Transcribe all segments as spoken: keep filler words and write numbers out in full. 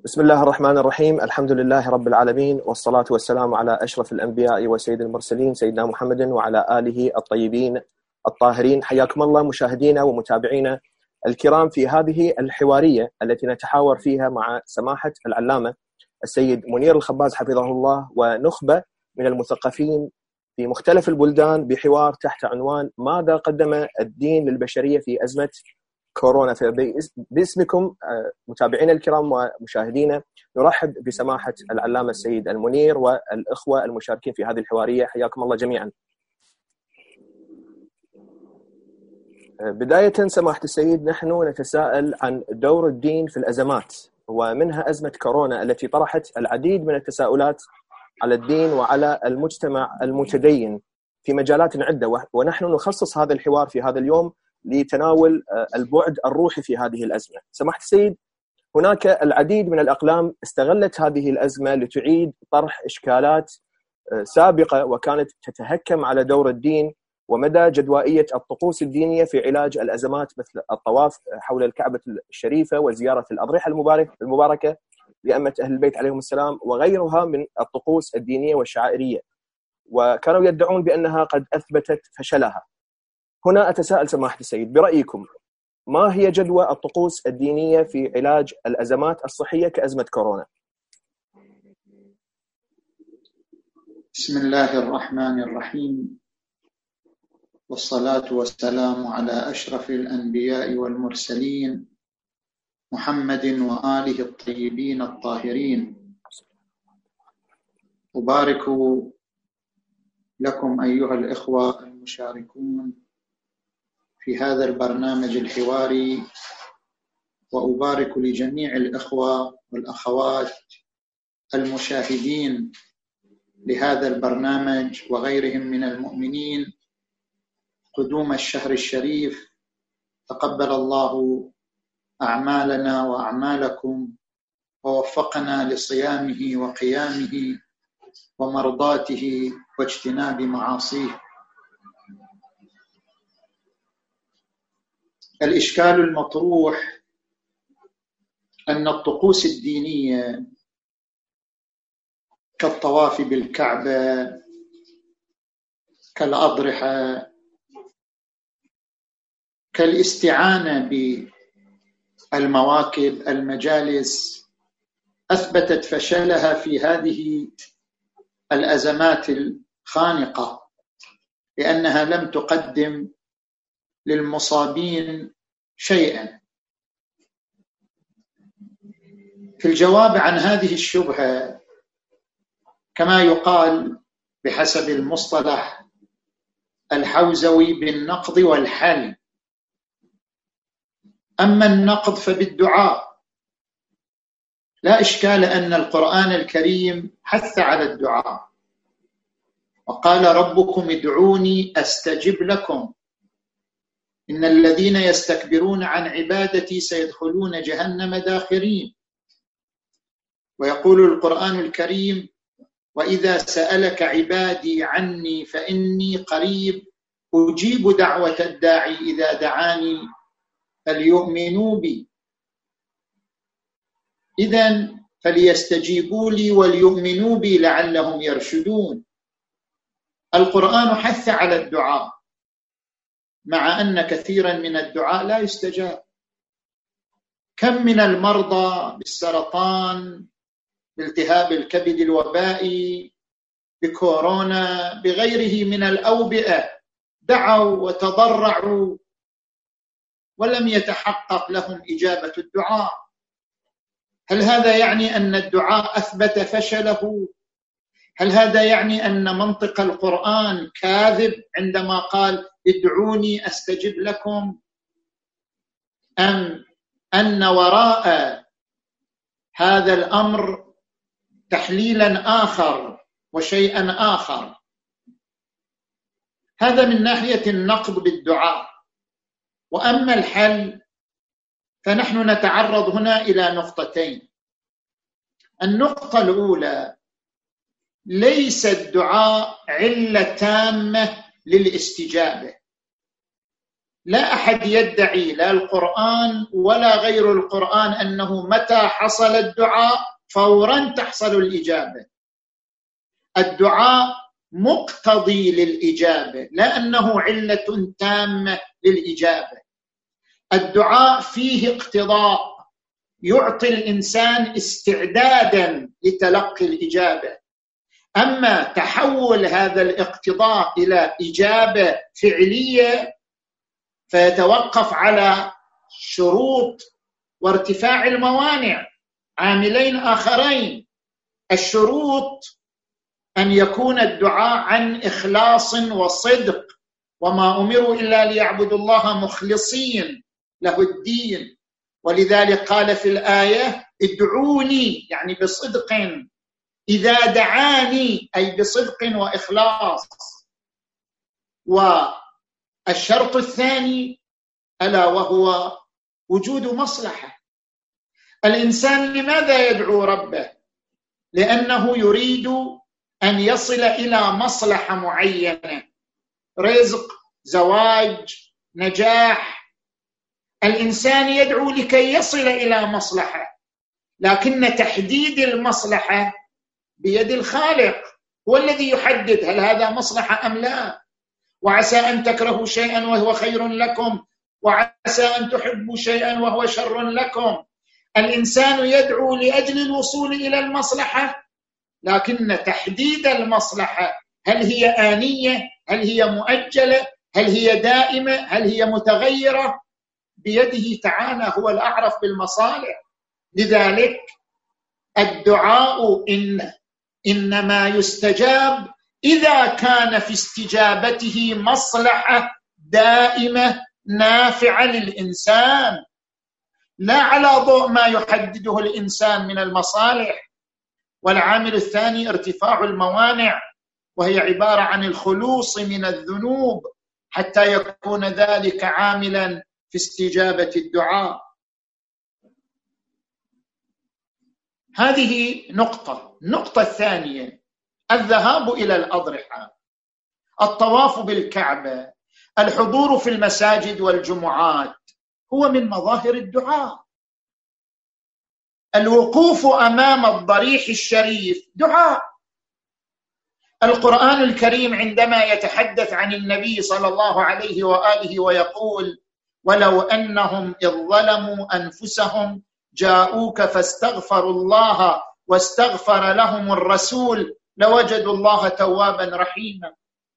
بسم الله الرحمن الرحيم. الحمد لله رب العالمين، والصلاة والسلام على أشرف الأنبياء وسيد المرسلين سيدنا محمد وعلى آله الطيبين الطاهرين. حياكم الله مشاهدينا ومتابعينا الكرام في هذه الحوارية التي نتحاور فيها مع سماحة العلامة السيد منير الخباز حفظه الله ونخبة من المثقفين في مختلف البلدان بحوار تحت عنوان ماذا قدم الدين للبشرية في أزمة كورونا. باسمكم متابعينا الكرام ومشاهدينا نرحب بسماحة العلامة السيد المنير والإخوة المشاركين في هذه الحوارية. حياكم الله جميعا. بداية سماحة السيد، نحن نتساءل عن دور الدين في الأزمات، ومنها أزمة كورونا التي طرحت العديد من التساؤلات على الدين وعلى المجتمع المتدين في مجالات عدة، ونحن نخصص هذا الحوار في هذا اليوم لتناول البعد الروحي في هذه الأزمة. سماحة السيد، هناك العديد من الأقلام استغلت هذه الأزمة لتعيد طرح إشكالات سابقة وكانت تتهكم على دور الدين ومدى جدوائية الطقوس الدينية في علاج الأزمات، مثل الطواف حول الكعبة الشريفة وزيارة الأضرحة المباركة لأئمة أهل البيت عليهم السلام وغيرها من الطقوس الدينية والشعائرية، وكانوا يدعون بأنها قد أثبتت فشلها. هنا أتساءل سماحة السيد، برأيكم ما هي جدوى الطقوس الدينية في علاج الأزمات الصحية كأزمة كورونا؟ بسم الله الرحمن الرحيم، والصلاة والسلام على أشرف الأنبياء والمرسلين محمد وآله الطيبين الطاهرين. أبارك لكم أيها الإخوة المشاركون في هذا البرنامج الحواري، وأبارك لجميع الإخوة والأخوات المشاهدين لهذا البرنامج وغيرهم من المؤمنين قدوم الشهر الشريف. تقبل الله أعمالنا وأعمالكم ووفقنا لصيامه وقيامه ومرضاته واجتناب معاصيه. الإشكال المطروح أن الطقوس الدينية كالطواف بالكعبة، كالأضرحة، كالاستعانة بالمواكب، المجالس، أثبتت فشلها في هذه الأزمات الخانقة، لأنها لم تقدم للمصابين شيئا. في الجواب عن هذه الشبهة، كما يقال بحسب المصطلح الحوزوي بالنقض والحل. أما النقض فبالدعاء. لا إشكال أن القرآن الكريم حث على الدعاء، وقال ربكم ادعوني أستجب لكم إن الذين يستكبرون عن عبادتي سيدخلون جهنم داخرين. ويقول القرآن الكريم وإذا سألك عبادي عني فإني قريب أجيب دعوة الداعي إذا دعاني فليؤمنوا بي. إذن فليستجيبوا لي وليؤمنوا بي لعلهم يرشدون. القرآن حث على الدعاء، مع أن كثيرا من الدعاء لا يستجاب. كم من المرضى بالسرطان، بالتهاب الكبد الوبائي، بكورونا، بغيره من الأوبئة دعوا وتضرعوا ولم يتحقق لهم إجابة الدعاء. هل هذا يعني أن الدعاء أثبت فشله؟ هل هذا يعني أن منطق القرآن كاذب عندما قال ادعوني أستجب لكم؟ أم أن وراء هذا الأمر تحليلا آخر وشيئا آخر؟ هذا من ناحية النقد بالدعاء. وأما الحل فنحن نتعرض هنا إلى نقطتين. النقطة الأولى، ليس الدعاء علة تامة للاستجابة، لا أحد يدعي لا القرآن ولا غير القرآن أنه متى حصل الدعاء فوراً تحصل الإجابة. الدعاء مقتضي للإجابة، لا أنه علة تامة للإجابة. الدعاء فيه اقتضاء يعطي الإنسان استعدادا لتلقي الإجابة. أما تحول هذا الاقتضاء إلى إجابة فعلية فيتوقف على شروط وارتفاع الموانع، عاملين آخرين. الشروط أن يكون الدعاء عن إخلاص وصدق، وما أمروا إلا ليعبدوا الله مخلصين له الدين، ولذلك قال في الآية ادعوني يعني بصدق، إذا دعاني أي بصدق وإخلاص. والشرط الثاني ألا وهو وجود مصلحة. الإنسان لماذا يدعو ربه؟ لأنه يريد أن يصل إلى مصلحة معينة، رزق، زواج، نجاح. الإنسان يدعو لكي يصل إلى مصلحة، لكن تحديد المصلحة بيد الخالق، هو الذي يحدد هل هذا مصلحة أم لا. وعسى أن تكرهوا شيئا وهو خير لكم، وعسى أن تحبوا شيئا وهو شر لكم. الإنسان يدعو لأجل الوصول إلى المصلحة، لكن تحديد المصلحة هل هي آنية، هل هي مؤجلة، هل هي دائمة، هل هي متغيرة، بيده تعالى، هو الأعرف بالمصالح. لذلك الدعاء إن إنما يستجاب إذا كان في استجابته مصلحة دائمة نافعة للإنسان، لا على ضوء ما يحدده الإنسان من المصالح. والعامل الثاني ارتفاع الموانع، وهي عبارة عن الخلوص من الذنوب حتى يكون ذلك عاملا في استجابة الدعاء. هذه نقطة. النقطة الثانية الذهاب إلى الأضرحة، الطواف بالكعبة، الحضور في المساجد والجمعات هو من مظاهر الدعاء. الوقوف أمام الضريح الشريف دعاء. القرآن الكريم عندما يتحدث عن النبي صلى الله عليه وآله ويقول ولو أنهم إذ ظلموا أنفسهم جاءوك فاستغفروا الله واستغفر لهم الرسول لوجدوا الله توابا رحيما.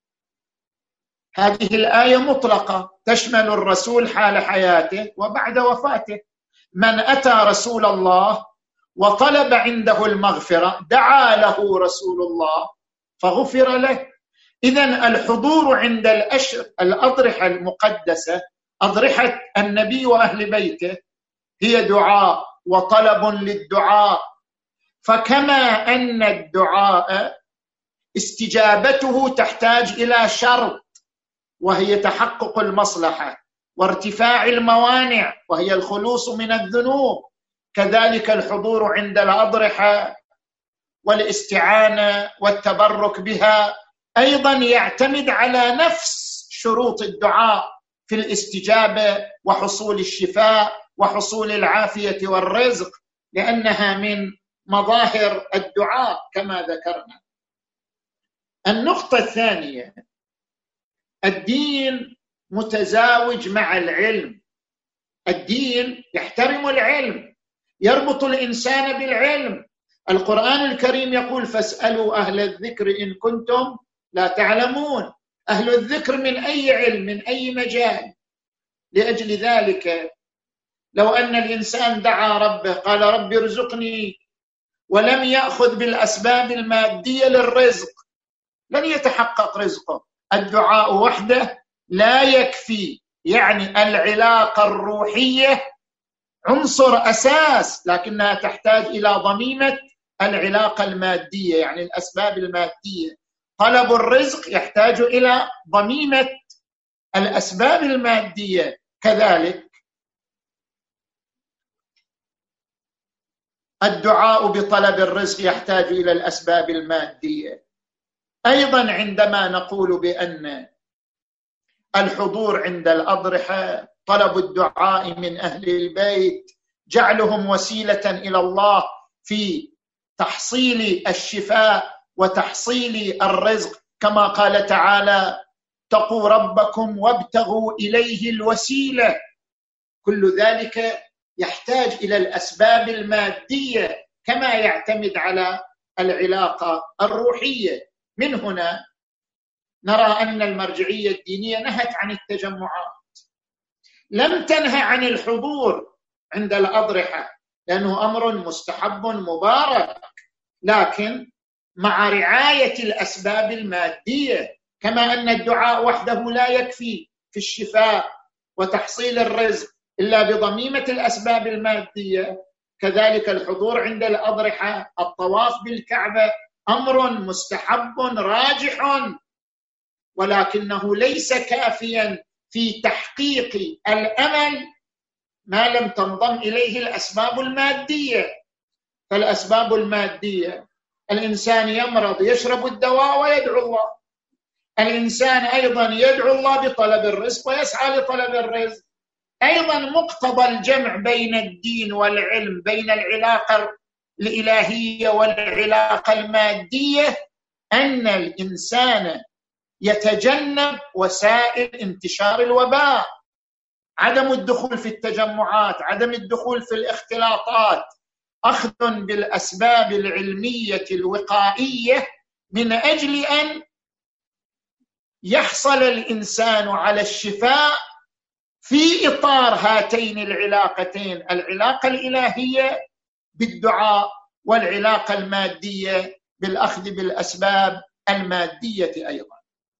هذه الآية مطلقة تشمل الرسول حال حياته وبعد وفاته. من أتى رسول الله وطلب عنده المغفرة دعا له رسول الله فغفر له. إذن الحضور عند الأشر الأضرحة المقدسة، أضرحة النبي وأهل بيته، هي دعاء وطلب للدعاء. فكما أن الدعاء استجابته تحتاج إلى شرط وهي تحقق المصلحة وارتفاع الموانع وهي الخلوص من الذنوب، كذلك الحضور عند الأضرحة والاستعانة والتبرك بها أيضا يعتمد على نفس شروط الدعاء في الاستجابة وحصول الشفاء وحصول العافية والرزق، لأنها من مظاهر الدعاء كما ذكرنا. النقطة الثانية الدين متزاوج مع العلم. الدين يحترم العلم، يربط الإنسان بالعلم. القرآن الكريم يقول فاسألوا أهل الذكر إن كنتم لا تعلمون. أهل الذكر من أي علم، من أي مجال. لأجل ذلك لو أن الإنسان دعا ربه قال رب ارزقني ولم يأخذ بالأسباب المادية للرزق لن يتحقق رزقه. الدعاء وحده لا يكفي، يعني العلاقة الروحية عنصر أساس، لكنها تحتاج إلى ضميمة العلاقة المادية، يعني الأسباب المادية. طلب الرزق يحتاج إلى ضميمة الأسباب المادية. كذلك الدعاء بطلب الرزق يحتاج إلى الأسباب المادية. أيضا عندما نقول بأن الحضور عند الأضرحة، طلب الدعاء من أهل البيت، جعلهم وسيلة إلى الله في تحصيل الشفاء وتحصيل الرزق، كما قال تعالى: اتقوا ربكم وابتغوا إليه الوسيلة. كل ذلك يحتاج إلى الأسباب المادية كما يعتمد على العلاقة الروحية. من هنا نرى أن المرجعية الدينية نهت عن التجمعات، لم تنهى عن الحضور عند الأضرحة لأنه أمر مستحب مبارك، لكن مع رعاية الأسباب المادية. كما أن الدعاء وحده لا يكفي في الشفاء وتحصيل الرزق إلا بضميمة الأسباب المادية، كذلك الحضور عند الأضرحة، الطواف بالكعبة أمر مستحب راجح، ولكنه ليس كافيا في تحقيق الأمل ما لم تنضم إليه الأسباب المادية. فالأسباب المادية، الإنسان يمرض يشرب الدواء ويدعو الله، الإنسان أيضا يدعو الله بطلب الرزق ويسعى لطلب الرزق. أيضا مقتضى الجمع بين الدين والعلم، بين العلاقة الإلهية والعلاقة المادية، أن الإنسان يتجنب وسائل انتشار الوباء، عدم الدخول في التجمعات، عدم الدخول في الاختلاطات، أخذ بالأسباب العلمية الوقائية من أجل أن يحصل الإنسان على الشفاء في إطار هاتين العلاقتين، العلاقة الإلهية بالدعاء والعلاقة المادية بالأخذ بالأسباب المادية أيضا.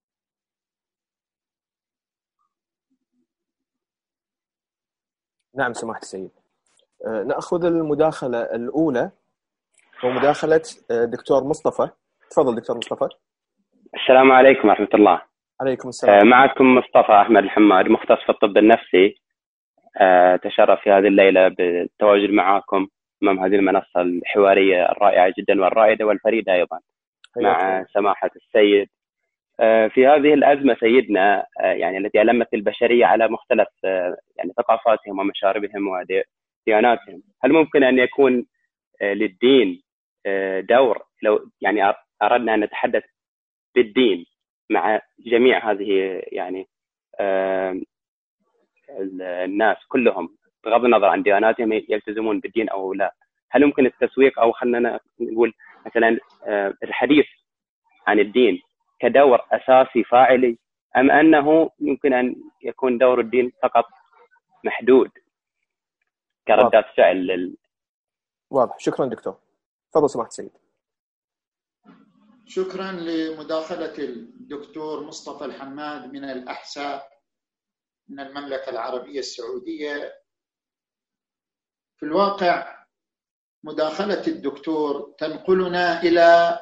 نعم سماحة السيد. نأخذ المداخلة الأولى ومداخلة دكتور مصطفى. تفضل دكتور مصطفى. السلام عليكم ورحمة الله. عليكم السلام. معكم مصطفى أحمد الحماد، مختص في الطب النفسي. تشرف في هذه الليلة بالتواجد معكم أمام هذه المنصة الحوارية الرائعة جدا والرائدة والفريدة أيضا مع سماحة السيد. في هذه الأزمة سيدنا يعني التي ألمت البشرية على مختلف يعني ثقافاتهم ومشاربهم ودياناتهم، هل ممكن أن يكون للدين دور، لو يعني أردنا أن نتحدث بالدين مع جميع هذه يعني الناس كلهم بغض النظر عن دياناتهم يلتزمون بالدين أو لا، هل ممكن التسويق أو خلنا نقول مثلا الحديث عن الدين كدور أساسي فاعلي، أم أنه يمكن أن يكون دور الدين فقط محدود كردات فعل لل... واضح. شكرا دكتور. تفضل سماحة السيد. شكرا لمداخلة الدكتور مصطفى الحماد من الأحساء من المملكة العربية السعودية. في الواقع مداخلة الدكتور تنقلنا إلى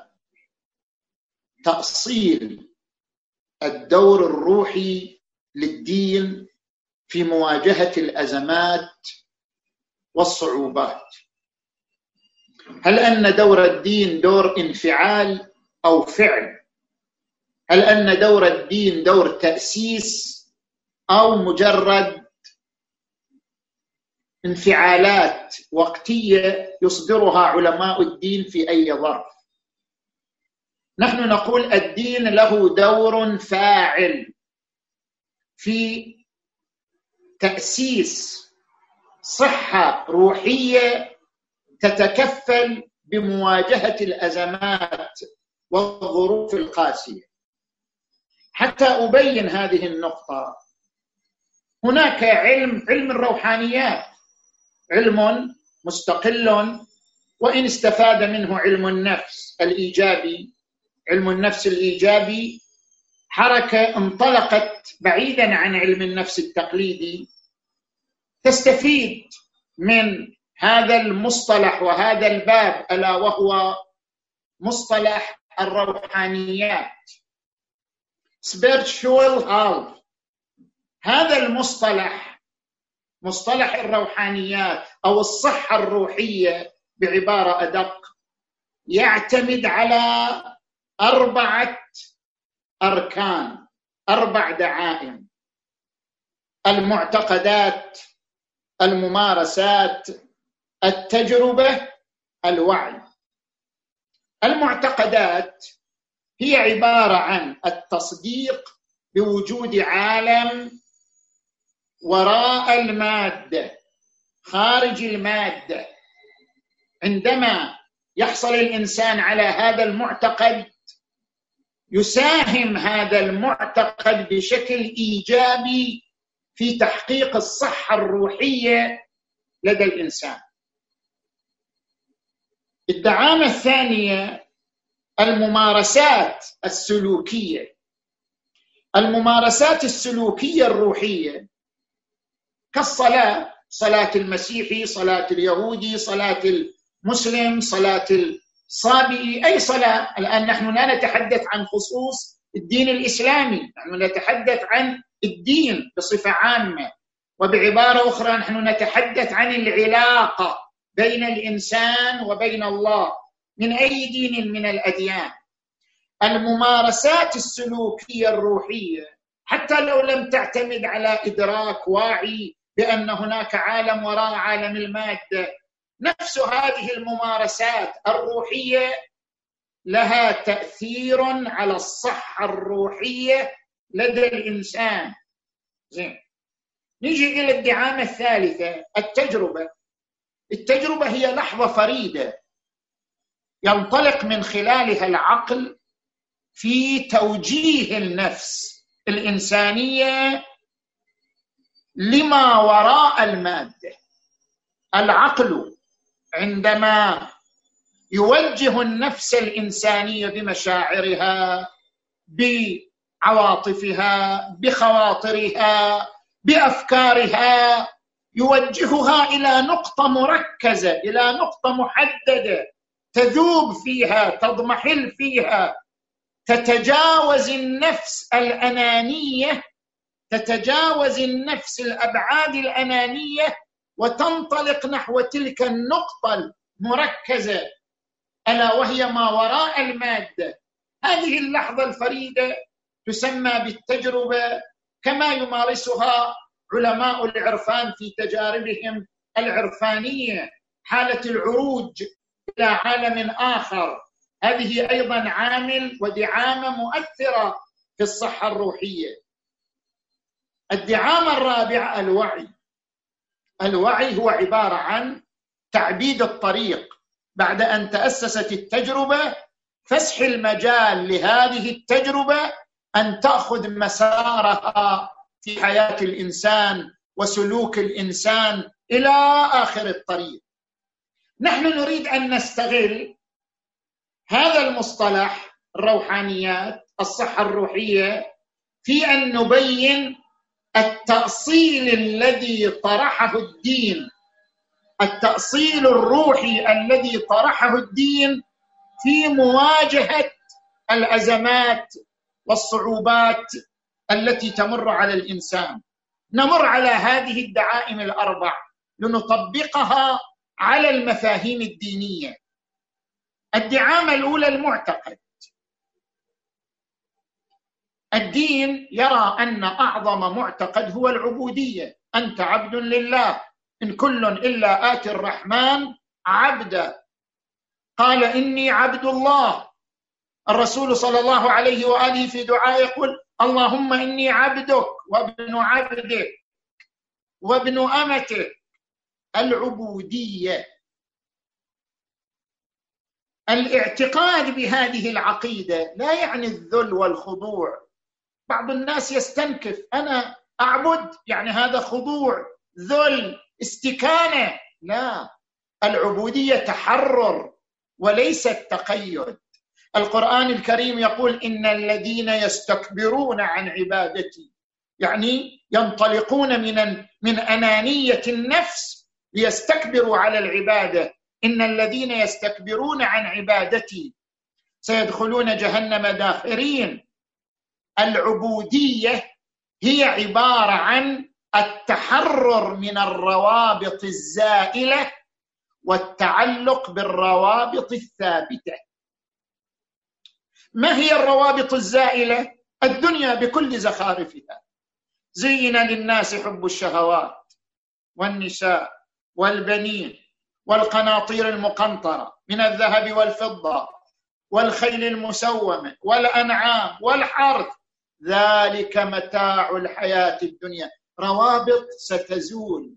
تأصيل الدور الروحي للدين في مواجهة الأزمات والصعوبات. هل أن دور الدين دور انفعال أو فعل؟ هل أن دور الدين دور تأسيس أو مجرد انفعالات وقتية يصدرها علماء الدين في أي ظرف؟ نحن نقول الدين له دور فاعل في تأسيس صحة روحية تتكفل بمواجهة الأزمات والظروف القاسية. حتى أبين هذه النقطة، هناك علم علم الروحانيات، علم مستقل وإن استفاد منه علم النفس الإيجابي. علم النفس الإيجابي حركة انطلقت بعيدا عن علم النفس التقليدي، تستفيد من هذا المصطلح وهذا الباب، ألا وهو مصطلح الروحانيات spiritual health. هذا المصطلح، مصطلح الروحانيات أو الصحة الروحية بعبارة أدق، يعتمد على أربعة أركان، أربع دعائم. المعتقدات، الممارسات، التجربة، الوعي. المعتقدات هي عبارة عن التصديق بوجود عالم وراء المادة، خارج المادة. عندما يحصل الإنسان على هذا المعتقد، يساهم هذا المعتقد بشكل إيجابي في تحقيق الصحة الروحية لدى الإنسان. الدعامة الثانية الممارسات السلوكية. الممارسات السلوكية الروحية كالصلاة، صلاة المسيحي، صلاة اليهودي، صلاة المسلم، صلاة الصابئي، أي صلاة. الآن نحن لا نتحدث عن خصوص الدين الإسلامي، نحن نتحدث عن الدين بصفة عامة، وبعبارة أخرى نحن نتحدث عن العلاقة بين الإنسان وبين الله من أي دين من الأديان. الممارسات السلوكية الروحية حتى لو لم تعتمد على إدراك واعي بأن هناك عالم وراء عالم المادة، نفس هذه الممارسات الروحية لها تأثير على الصحة الروحية لدى الإنسان. زين، نجي إلى الدعامة الثالثة، التجربة. التجربة هي لحظة فريدة ينطلق من خلالها العقل في توجيه النفس الإنسانية لما وراء المادة. العقل عندما يوجه النفس الإنسانية بمشاعرها، بعواطفها، بخواطرها، بأفكارها، يوجهها إلى نقطة مركزة، إلى نقطة محددة تذوب فيها، تضمحل فيها، تتجاوز النفس الأنانية، تتجاوز النفس الأبعاد الأنانية، وتنطلق نحو تلك النقطة المركزة ألا وهي ما وراء المادة. هذه اللحظة الفريدة تسمى بالتجربة، كما يمارسها علماء العرفان في تجاربهم العرفانية، حالة العروج إلى عالم آخر. هذه أيضا عامل ودعامة مؤثرة في الصحة الروحية. الدعامة الرابعة الوعي. الوعي هو عبارة عن تعبيد الطريق بعد أن تأسست التجربة، فسح المجال لهذه التجربة أن تأخذ مسارها في حياة الإنسان وسلوك الإنسان إلى آخر الطريق. نحن نريد أن نستغل هذا المصطلح الروحانيات، الصحة الروحية، في أن نبين التأصيل الذي طرحه الدين، التأصيل الروحي الذي طرحه الدين في مواجهة الأزمات والصعوبات التي تمر على الإنسان. نمر على هذه الدعائم الأربع لنطبقها على المفاهيم الدينية. الدعامة الأولى المعتقد. الدين يرى أن أعظم معتقد هو العبودية. أنت عبد لله، إن كل إلا آتي الرحمن عبدا. قال إني عبد الله. الرسول صلى الله عليه وآله في دعاء يقول اللهم إني عبدك وابن عبدك وابن أمتك. العبودية، الاعتقاد بهذه العقيدة لا يعني الذل والخضوع. بعض الناس يستنكف، أنا أعبد يعني هذا خضوع، ذل، استكانة. لا، العبودية تحرر وليست تقيد. القرآن الكريم يقول إن الذين يستكبرون عن عبادتي، يعني ينطلقون من من أنانية النفس ليستكبروا على العبادة. إن الذين يستكبرون عن عبادتي سيدخلون جهنم داخرين. العبودية هي عبارة عن التحرر من الروابط الزائلة والتعلق بالروابط الثابتة. ما هي الروابط الزائلة؟ الدنيا بكل زخارفها، زين للناس حب الشهوات والنساء والبنين والقناطير المقنطرة من الذهب والفضة والخيل المسومة والأنعام والحرث، ذلك متاع الحياة الدنيا. روابط ستزول.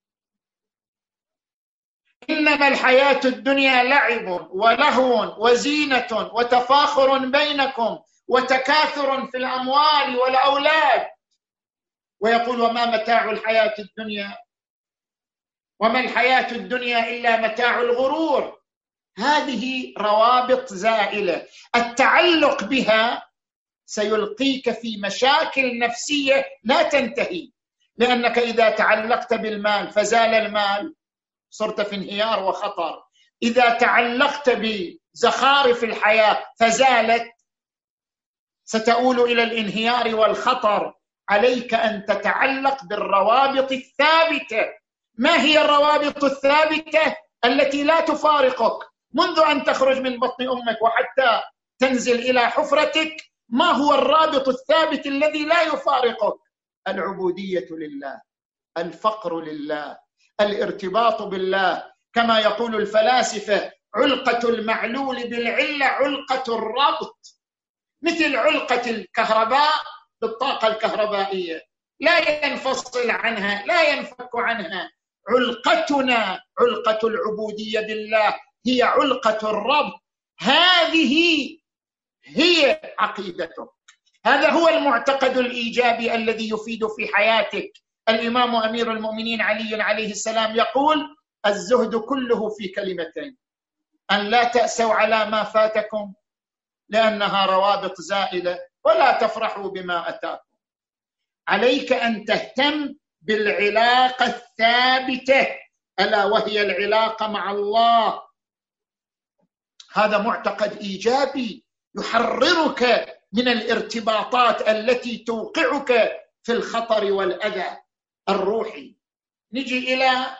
إنما الحياة الدنيا لعب ولهو وزينة وتفاخر بينكم وتكاثر في الأموال والأولاد. ويقول وما متاع الحياة الدنيا وما الحياة الدنيا إلا متاع الغرور. هذه روابط زائلة، التعلق بها سيلقيك في مشاكل نفسية لا تنتهي، لأنك إذا تعلقت بالمال فزال المال صرت في انهيار وخطر، إذا تعلقت بزخارف الحياة فزالت ستؤول إلى الانهيار والخطر. عليك أن تتعلق بالروابط الثابتة. ما هي الروابط الثابتة التي لا تفارقك منذ أن تخرج من بطن أمك وحتى تنزل إلى حفرتك؟ ما هو الرابط الثابت الذي لا يفارقك؟ العبودية لله، الفقر لله، الارتباط بالله. كما يقول الفلاسفة علقة المعلول بالعلة علقة الربط، مثل علقة الكهرباء بالطاقة الكهربائية، لا ينفصل عنها، لا ينفك عنها. علقتنا علقة العبودية بالله هي علقة الربط. هذه هي عقيدتك، هذا هو المعتقد الإيجابي الذي يفيد في حياتك. الإمام أمير المؤمنين علي عليه السلام يقول الزهد كله في كلمتين: أن لا تأسوا على ما فاتكم لأنها روابط زائلة، ولا تفرحوا بما أتاكم. عليك أن تهتم بالعلاقة الثابتة، ألا وهي العلاقة مع الله. هذا معتقد إيجابي يحررك من الارتباطات التي توقعك في الخطر والأذى الروحي. نجي إلى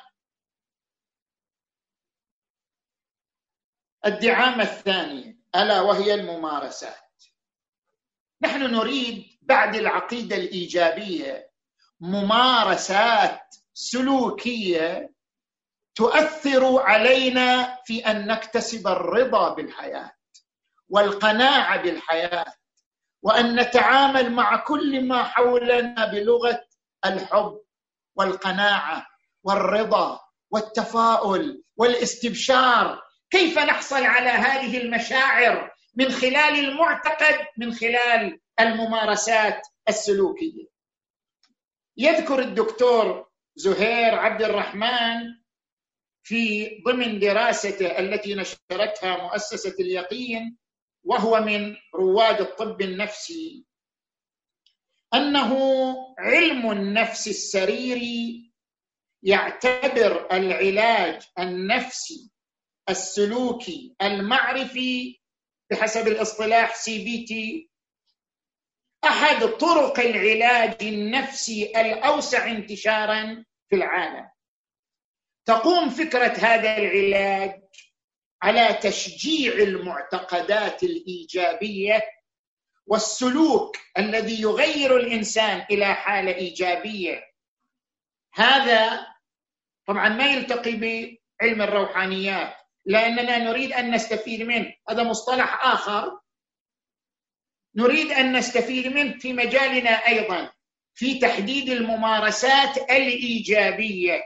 الدعامة الثانية، ألا وهي الممارسات. نحن نريد بعد العقيدة الإيجابية ممارسات سلوكية تؤثر علينا في أن نكتسب الرضا بالحياة والقناعة بالحياة، وأن نتعامل مع كل ما حولنا بلغة الحب والقناعة والرضا والتفاؤل والاستبشار. كيف نحصل على هذه المشاعر؟ من خلال المعتقد، من خلال الممارسات السلوكية. يذكر الدكتور زهير عبد الرحمن في ضمن دراسته التي نشرتها مؤسسة اليقين، وهو من رواد الطب النفسي، أنه علم النفس السريري يعتبر العلاج النفسي السلوكي المعرفي بحسب الاصطلاح سي بي تي أحد طرق العلاج النفسي الأوسع انتشارا في العالم. تقوم فكرة هذا العلاج على تشجيع المعتقدات الإيجابية والسلوك الذي يغير الإنسان إلى حالة إيجابية. هذا طبعا ما يلتقي بعلم الروحانيات، لأننا نريد أن نستفيد منه. هذا مصطلح آخر نريد أن نستفيد منه في مجالنا أيضا، في تحديد الممارسات الإيجابية.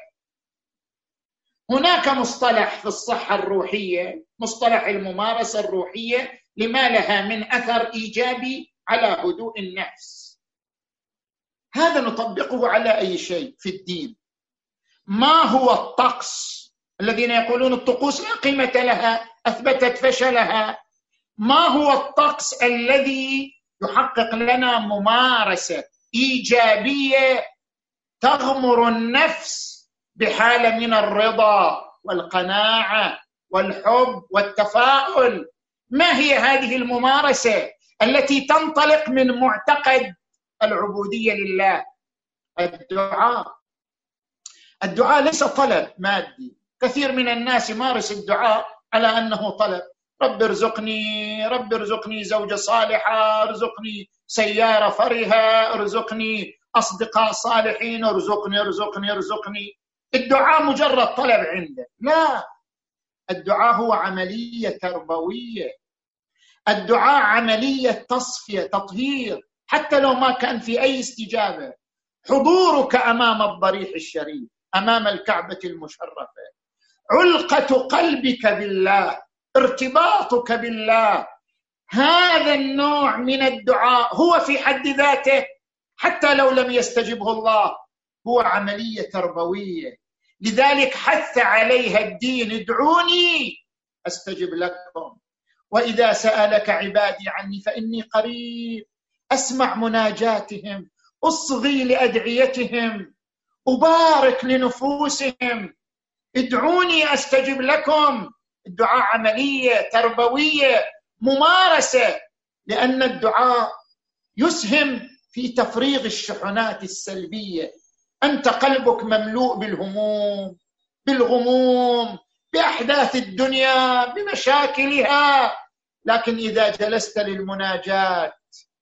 هناك مصطلح في الصحة الروحية، مصطلح الممارسة الروحية، لما لها من أثر إيجابي على هدوء النفس. هذا نطبقه على أي شيء في الدين. ما هو الطقس؟ الذين يقولون الطقوس لا قيمة لها، أثبتت فشلها. ما هو الطقس الذي يحقق لنا ممارسة إيجابية تغمر النفس بحالة من الرضا والقناعة والحب والتفاؤل؟ ما هي هذه الممارسة التي تنطلق من معتقد العبودية لله؟ الدعاء. الدعاء ليس طلب مادي. كثير من الناس يمارس الدعاء على أنه طلب: رب ارزقني، رب ارزقني زوجة صالحة، ارزقني سيارة فرهة، ارزقني أصدقاء صالحين ارزقني ارزقني ارزقني. الدعاء مجرد طلب عنده، لا، الدعاء هو عملية تربوية، الدعاء عملية تصفية تطهير. حتى لو ما كان في أي استجابة، حضورك أمام الضريح الشريف، أمام الكعبة المشرفة، علقة قلبك بالله، ارتباطك بالله، هذا النوع من الدعاء هو في حد ذاته حتى لو لم يستجبه الله هو عملية تربوية. لذلك حث عليها الدين: ادعوني أستجب لكم، وإذا سألك عبادي عني فإني قريب، أسمع مناجاتهم، أصغي لأدعيتهم، أبارك لنفوسهم. ادعوني أستجب لكم. الدعاء عملية تربوية ممارسة، لأن الدعاء يسهم في تفريغ الشحنات السلبية. أنت قلبك مملوء بالهموم، بالغموم، بأحداث الدنيا، بمشاكلها، لكن إذا جلست للمناجات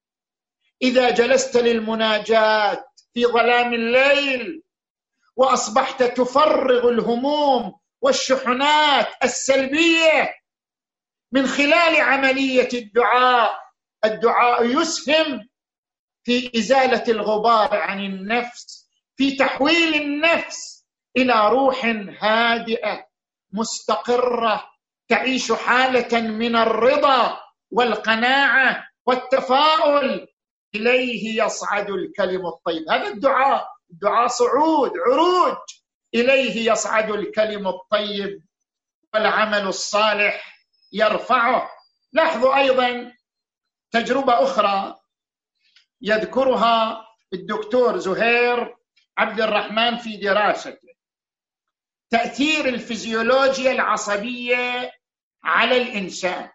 إذا جلست للمناجات في ظلام الليل وأصبحت تفرغ الهموم والشحنات السلبية من خلال عملية الدعاء، الدعاء يسهم في إزالة الغبار عن النفس، في تحويل النفس إلى روح هادئة مستقرة تعيش حالة من الرضا والقناعة والتفاؤل. إليه يصعد الكلم الطيب. هذا الدعاء، الدعاء صعود، عروج. إليه يصعد الكلم الطيب والعمل الصالح يرفعه. لاحظوا أيضا تجربة أخرى يذكرها الدكتور زهير عبد الرحمن في دراسته: تأثير الفيزيولوجيا العصبية على الإنسان.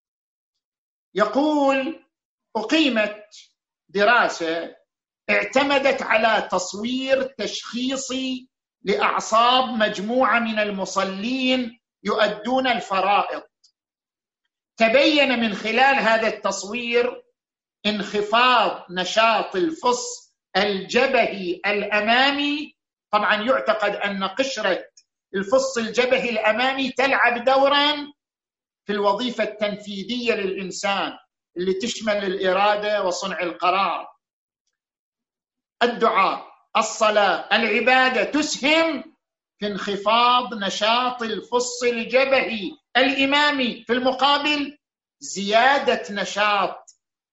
يقول: أقيمت دراسة اعتمدت على تصوير تشخيصي لأعصاب مجموعة من المصلين يؤدون الفرائض. تبين من خلال هذا التصوير انخفاض نشاط الفص الجبهي الأمامي. طبعا يعتقد أن قشرة الفص الجبهي الأمامي تلعب دورا في الوظيفة التنفيذية للإنسان اللي تشمل الإرادة وصنع القرار. الدعاء، الصلاة، العبادة تسهم في انخفاض نشاط الفص الجبهي الإمامي، في المقابل زيادة نشاط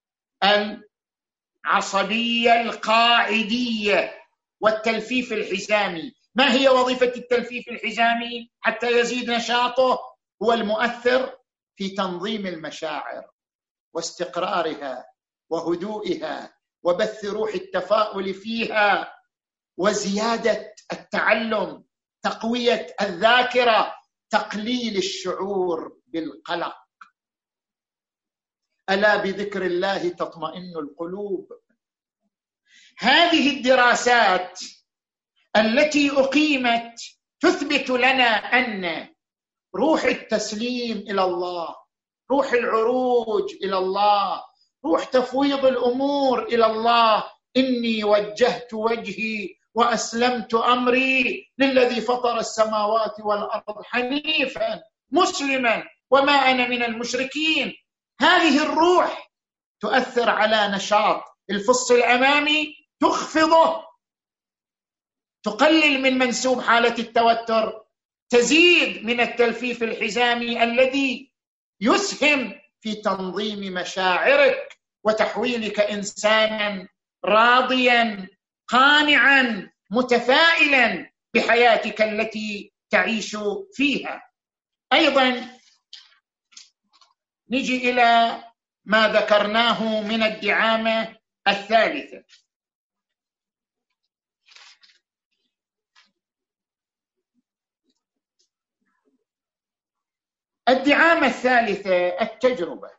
العصبية القاعدية والتلفيف الحزامي. ما هي وظيفة التلفيف الحزامي حتى يزيد نشاطه؟ هو المؤثر في تنظيم المشاعر واستقرارها وهدوئها وبث روح التفاؤل فيها وزيادة التعلم، تقوية الذاكرة، تقليل الشعور بالقلق. ألا بذكر الله تطمئن القلوب. هذه الدراسات التي أقيمت تثبت لنا أن روح التسليم إلى الله، روح العروج إلى الله، روح تفويض الأمور إلى الله: إني وجهت وجهي وأسلمت أمري للذي فطر السماوات والأرض حنيفا مسلما وما أنا من المشركين. هذه الروح تؤثر على نشاط الفص الأمامي، تخفضه، تقلل من منسوب حالة التوتر، تزيد من التلفيف الحزامي الذي يسهم في تنظيم مشاعرك وتحويلك إنسانا راضيا قانعا متفائلا بحياتك التي تعيش فيها. أيضا نجي إلى ما ذكرناه من الدعامة الثالثة. الدعامة الثالثة التجربة.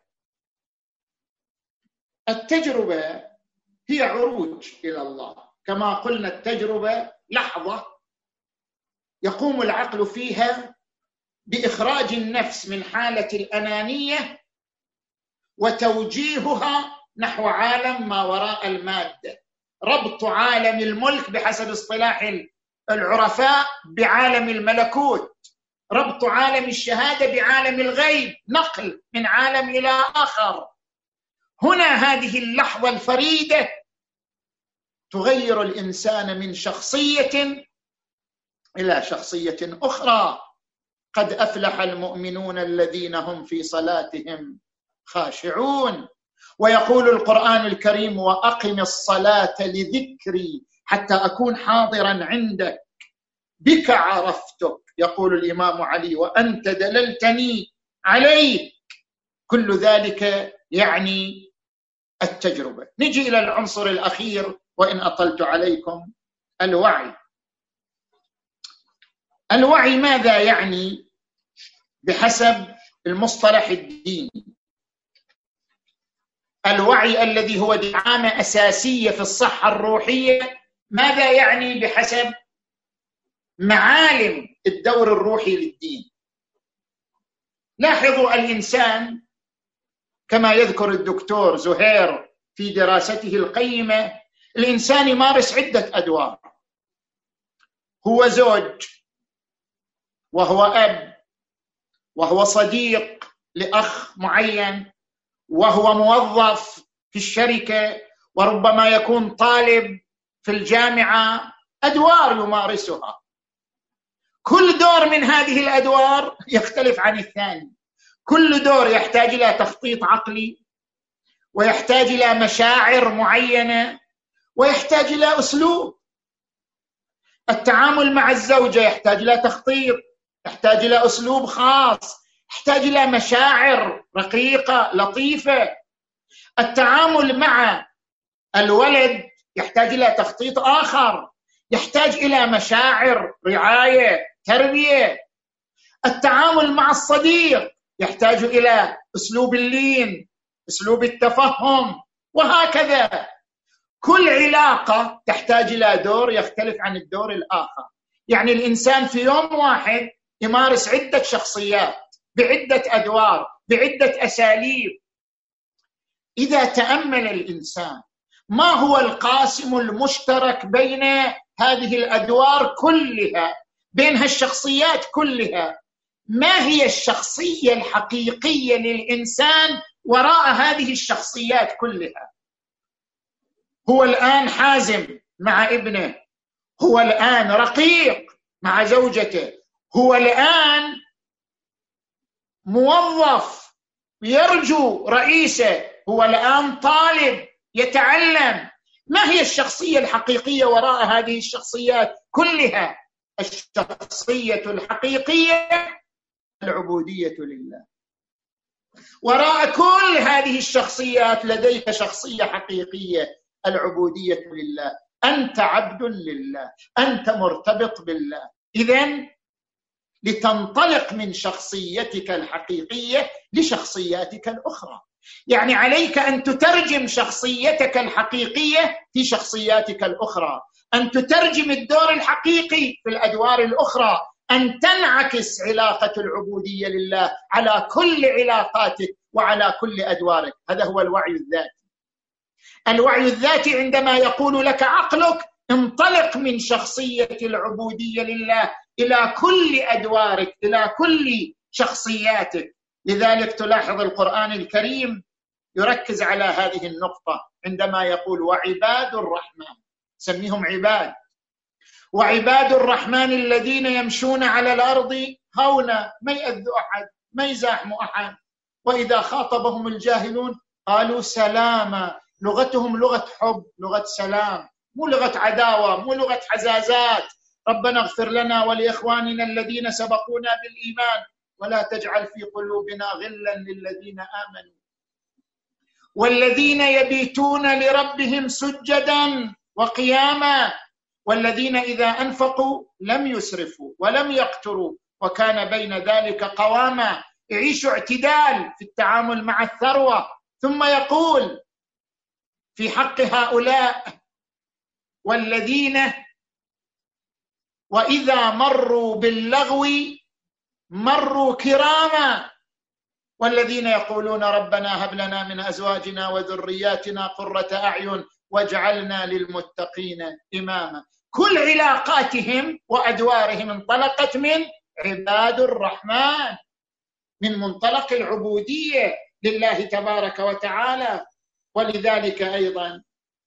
التجربة هي عروج إلى الله. كما قلنا التجربة لحظة يقوم العقل فيها بإخراج النفس من حالة الأنانية وتوجيهها نحو عالم ما وراء المادة. ربط عالم الملك بحسب اصطلاح العرفاء بعالم الملكوت، ربط عالم الشهادة بعالم الغيب، نقل من عالم إلى آخر. هنا هذه اللحظة الفريدة تغير الإنسان من شخصية إلى شخصية أخرى. قد أفلح المؤمنون الذين هم في صلاتهم خاشعون. ويقول القرآن الكريم: وأقم الصلاة لذكري حتى أكون حاضرا عندك، بك عرفتك. يقول الإمام علي: وأنت دللتني عليك. كل ذلك يعني التجربة. نجي إلى العنصر الأخير وإن أطلت عليكم، الوعي. الوعي ماذا يعني بحسب المصطلح الديني؟ الوعي الذي هو دعامة أساسية في الصحة الروحية، ماذا يعني بحسب معالم الدور الروحي للدين؟ لاحظوا الإنسان كما يذكر الدكتور زهير في دراسته القيمة، الإنسان يمارس عدة أدوار. هو زوج، وهو أب، وهو صديق لأخ معين، وهو موظف في الشركة، وربما يكون طالب في الجامعة. أدوار يمارسها، كل دور من هذه الأدوار يختلف عن الثاني. كل دور يحتاج إلى تخطيط عقلي، ويحتاج إلى مشاعر معينة، ويحتاج إلى أسلوب. التعامل مع الزوجة يحتاج إلى تخطيط، يحتاج إلى أسلوب خاص، يحتاج إلى مشاعر رقيقة لطيفة. التعامل مع الولد يحتاج إلى تخطيط آخر، يحتاج إلى مشاعر، رعاية، تربية. التعامل مع الصديق يحتاج إلى أسلوب اللين، أسلوب التفهم، وهكذا. كل علاقة تحتاج إلى دور يختلف عن الدور الآخر. يعني الإنسان في يوم واحد يمارس عدة شخصيات بعدة أدوار بعدة أساليب. إذا تأمل الإنسان ما هو القاسم المشترك بين هذه الأدوار كلها، بين هالشخصيات كلها، ما هي الشخصية الحقيقية للإنسان وراء هذه الشخصيات كلها؟ هو الآن حازم مع ابنه، هو الآن رقيق مع زوجته، هو الآن موظف يرجو رئيسه، هو الآن طالب يتعلم. ما هي الشخصية الحقيقية وراء هذه الشخصيات كلها؟ الشخصية الحقيقية العبودية لله. وراء كل هذه الشخصيات لديك شخصية حقيقية، العبودية لله. أنت عبد لله، أنت مرتبط بالله. إذن لتنطلق من شخصيتك الحقيقية لشخصياتك الأخرى، يعني عليك أن تترجم شخصيتك الحقيقية في شخصياتك الأخرى، أن تترجم الدور الحقيقي في الأدوار الأخرى، أن تنعكس علاقة العبودية لله على كل علاقاتك وعلى كل أدوارك. هذا هو الوعي الذاتي. الوعي الذاتي عندما يقول لك عقلك: انطلق من شخصية العبودية لله إلى كل أدوارك، إلى كل شخصياتك. لذلك تلاحظ القرآن الكريم يركز على هذه النقطة عندما يقول: وعباد الرحمن، سميهم عباد، وعباد الرحمن الذين يمشون على الأرض هونا، ما يأذوا أحد، ما يزاحموا أحد، وإذا خاطبهم الجاهلون قالوا سلاما. لغتهم لغة حب، لغة سلام، مو لغة عداوة، مو لغة حزازات. ربنا اغفر لنا ولإخواننا الذين سبقونا بالإيمان ولا تجعل في قلوبنا غلا للذين آمنوا والذين يبيتون لربهم سجدا وقياما والذين إذا أنفقوا لم يسرفوا ولم يقتروا وكان بين ذلك قواما. يعيشوا اعتدال في التعامل مع الثروة. ثم يقول في حق هؤلاء: والذين وإذا مروا باللغو مروا كراما والذين يقولون ربنا هب لنا من أزواجنا وذرياتنا قرة أعين وجعلنا للمتقين إماما. كل علاقاتهم وأدوارهم انطلقت من عباد الرحمن، من منطلق العبودية لله تبارك وتعالى. ولذلك أيضا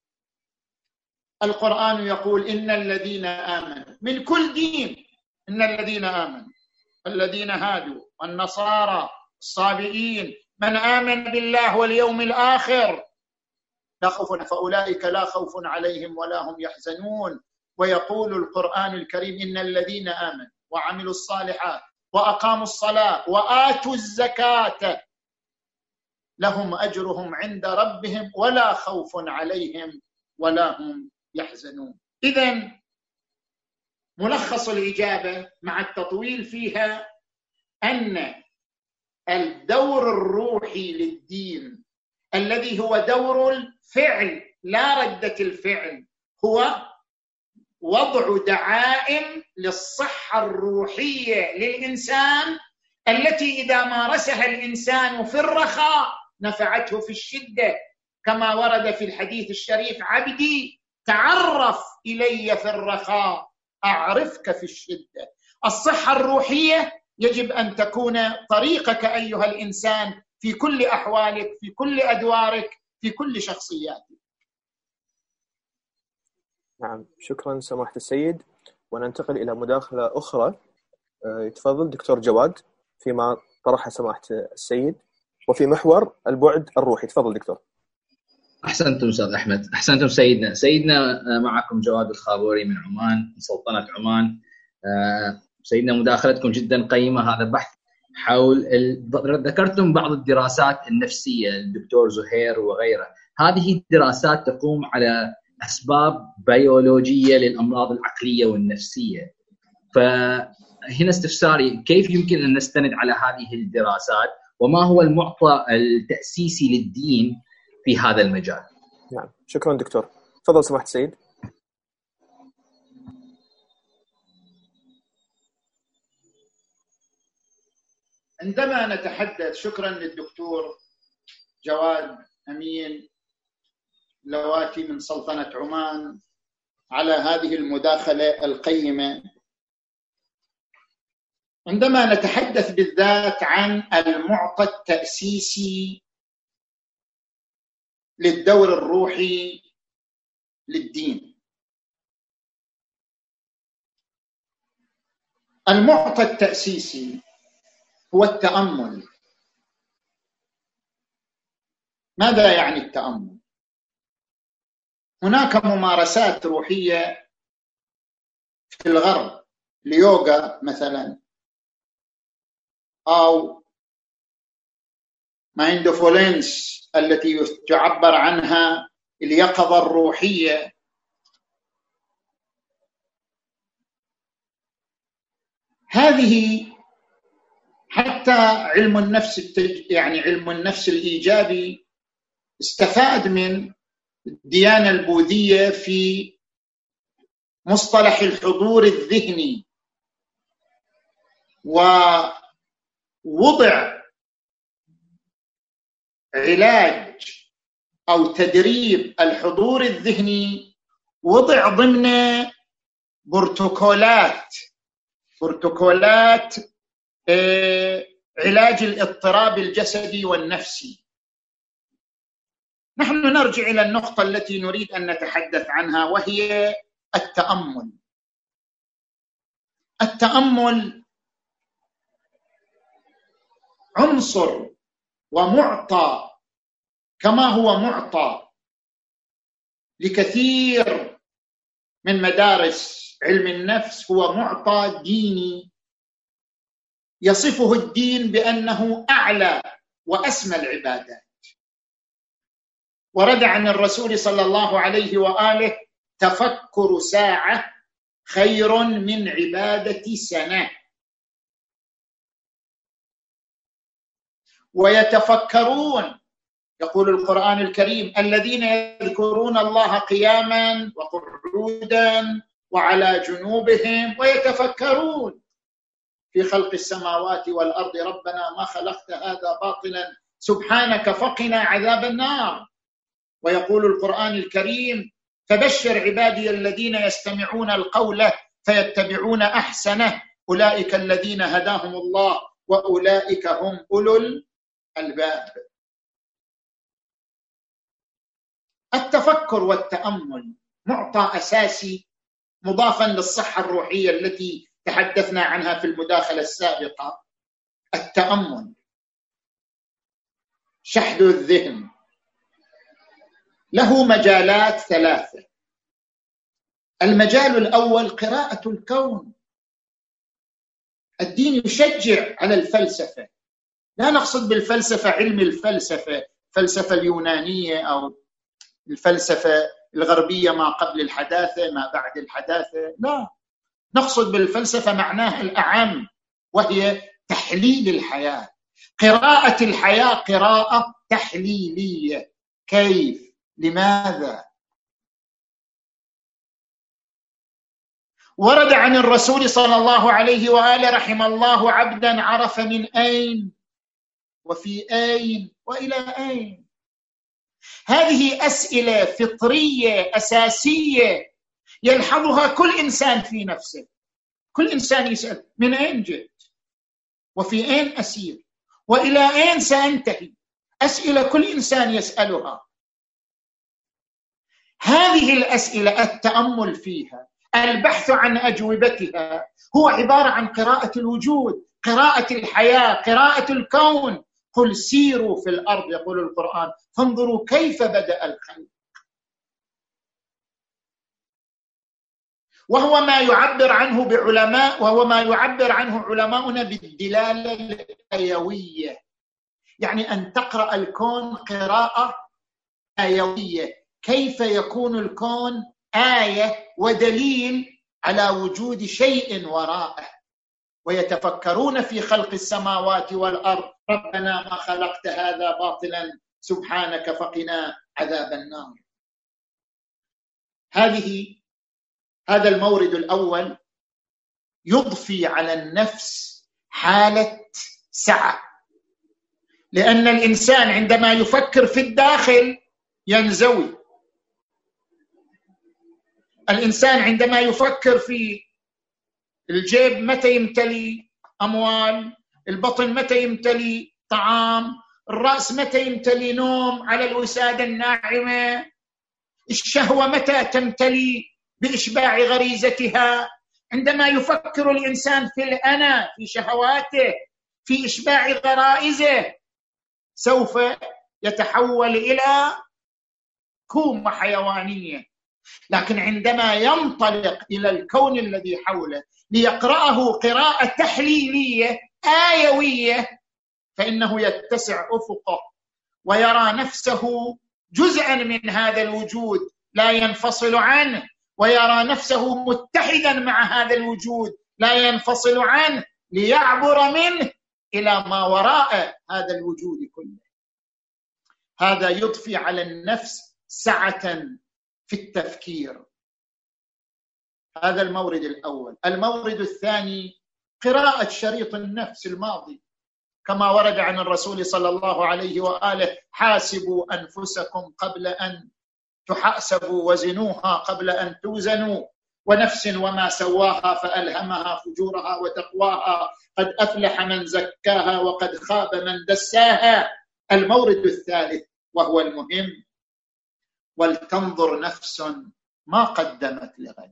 القرآن يقول إن الذين آمنوا من كل دين، إن الذين آمنوا الذين هادوا والنصارى الصابئين من آمن بالله واليوم الآخر لا خوف فأولئك لا خوف عليهم ولا هم يحزنون. ويقول القرآن الكريم إن الذين آمنوا وعملوا الصالحات وأقاموا الصلاة وآتوا الزكاة لهم أجرهم عند ربهم ولا خوف عليهم ولا هم يحزنون. إذن ملخص الإجابة مع التطويل فيها أن الدور الروحي للدين الذي هو دور الفعل لا ردة الفعل هو وضع دعائم للصحة الروحية للإنسان التي إذا مارسها الإنسان في الرخاء نفعته في الشدة، كما ورد في الحديث الشريف عبدي تعرف إلي في الرخاء أعرفك في الشدة. الصحة الروحية يجب أن تكون طريقك أيها الإنسان في كل أحوالك، في كل أدوارك، في كل شخصياتك. نعم، شكرا سماحة السيد. وننتقل إلى مداخلة أخرى. يتفضل دكتور جواد فيما طرح سماحة السيد وفي محور البعد الروحي. تفضل دكتور. أحسنتم أستاذ أحمد، أحسنتم سيدنا. سيدنا معكم جواد الخابوري من عمان، من سلطنة عمان. سيدنا مداخلتكم جدا قيمة. هذا بحث حول ال... ذكرتم بعض الدراسات النفسية الدكتور زهير وغيره. هذه الدراسات تقوم على أسباب بيولوجية للأمراض العقلية والنفسية. فهنا استفساري كيف يمكن أن نستند على هذه الدراسات وما هو المعطى التأسيسي للدين في هذا المجال؟ نعم، شكرا دكتور. تفضل سماحة السيد. عندما نتحدث، شكرا للدكتور جواد أمين لواتي من سلطنة عمان على هذه المداخلة القيمة. عندما نتحدث بالذات عن المعطى التأسيسي للدور الروحي للدين، المعطى التأسيسي هو التأمل. ماذا يعني التأمل؟ هناك ممارسات روحية في الغرب، اليوغا مثلا، أو مايندفولنس التي تعبر عنها اليقظة الروحية. هذه حتى علم النفس التج... يعني علم النفس الإيجابي استفاد من الديانة البوذية في مصطلح الحضور الذهني، ووضع علاج أو تدريب الحضور الذهني وضع ضمن بروتوكولات بروتوكولات علاج الاضطراب الجسدي والنفسي. نحن نرجع إلى النقطة التي نريد أن نتحدث عنها، وهي التأمل. التأمل عنصر ومعطى، كما هو معطى لكثير من مدارس علم النفس، هو معطى ديني يصفه الدين بأنه أعلى وأسمى العبادات. ورد عن الرسول صلى الله عليه وآله: تفكر ساعة خير من عبادة سنة. ويتفكرون، يقول القرآن الكريم: الذين يذكرون الله قياما وقعودا وعلى جنوبهم ويتفكرون في خلق السماوات والأرض ربنا ما خلقت هذا باطلا سبحانك فقنا عذاب النار. ويقول القرآن الكريم: فبشر عبادي الذين يستمعون القول فيتبعون أحسنه أولئك الذين هداهم الله وأولئك هم أولو الألباب. التفكر والتأمل معطى أساسي مضافا للصحة الروحية التي تحدثنا عنها في المداخلة السابقة. التأمل شحذ الذهن له مجالات ثلاثة. المجال الأول قراءة الكون. الدين يشجع على الفلسفة، لا نقصد بالفلسفة علم الفلسفة، الفلسفة اليونانية أو الفلسفة الغربية ما قبل الحداثة ما بعد الحداثة، لا، نقصد بالفلسفة معناها الأعم وهي تحليل الحياة. قراءة الحياة قراءة تحليلية. كيف؟ لماذا؟ ورد عن الرسول صلى الله عليه وآله: رحم الله عبدا عرف من أين وفي أين وإلى أين. هذه أسئلة فطرية أساسية يلحظها كل إنسان في نفسه. كل إنسان يسأل: من أين جئت؟ وفي أين أسير؟ وإلى أين سأنتهي؟ أسئلة كل إنسان يسألها. هذه الأسئلة التأمل فيها، البحث عن أجوبتها، هو عبارة عن قراءة الوجود، قراءة الحياة، قراءة الكون. قل سيروا في الأرض، يقول القرآن، فانظروا كيف بدأ الخلق. وهو ما يعبر عنه بعلماء وهو ما يعبر عنه علماؤنا بالدلالة الآيوية، يعني أن تقرأ الكون قراءة آيوية. كيف يكون الكون آية ودليل على وجود شيء وراءه؟ ويتفكرون في خلق السماوات والأرض: ربنا ما خلقت هذا باطلا سبحانك فقنا عذاب النار. هذه هذا المورد الأول يضفي على النفس حالة سعة، لأن الإنسان عندما يفكر في الداخل ينزوي. الإنسان عندما يفكر في الجيب متى يمتلي أموال، البطن متى يمتلي طعام، الرأس متى يمتلي نوم على الوسادة الناعمة، الشهوة متى تمتلي بإشباع غريزتها. عندما يفكر الإنسان في الأنا، في شهواته، في إشباع غرائزه، سوف يتحول إلى كومة حيوانية. لكن عندما ينطلق إلى الكون الذي حوله ليقرأه قراءة تحليلية آيوية، فإنه يتسع أفقه ويرى نفسه جزءا من هذا الوجود لا ينفصل عنه، ويرى نفسه متحدا مع هذا الوجود لا ينفصل عنه، ليعبر منه إلى ما وراء هذا الوجود كله. هذا يضفي على النفس سعة في التفكير. هذا المورد الأول. المورد الثاني قراءة شريط النفس الماضي، كما ورد عن الرسول صلى الله عليه وآله: حاسبوا أنفسكم قبل أن تحاسبوا وزنوها قبل أن توزنوا، ونفس وما سواها فألهمها فجورها وتقواها، قد أفلح من زكاها وقد خاب من دساها. المورد الثالث وهو المهم: ولتنظر نفس ما قدمت لغد.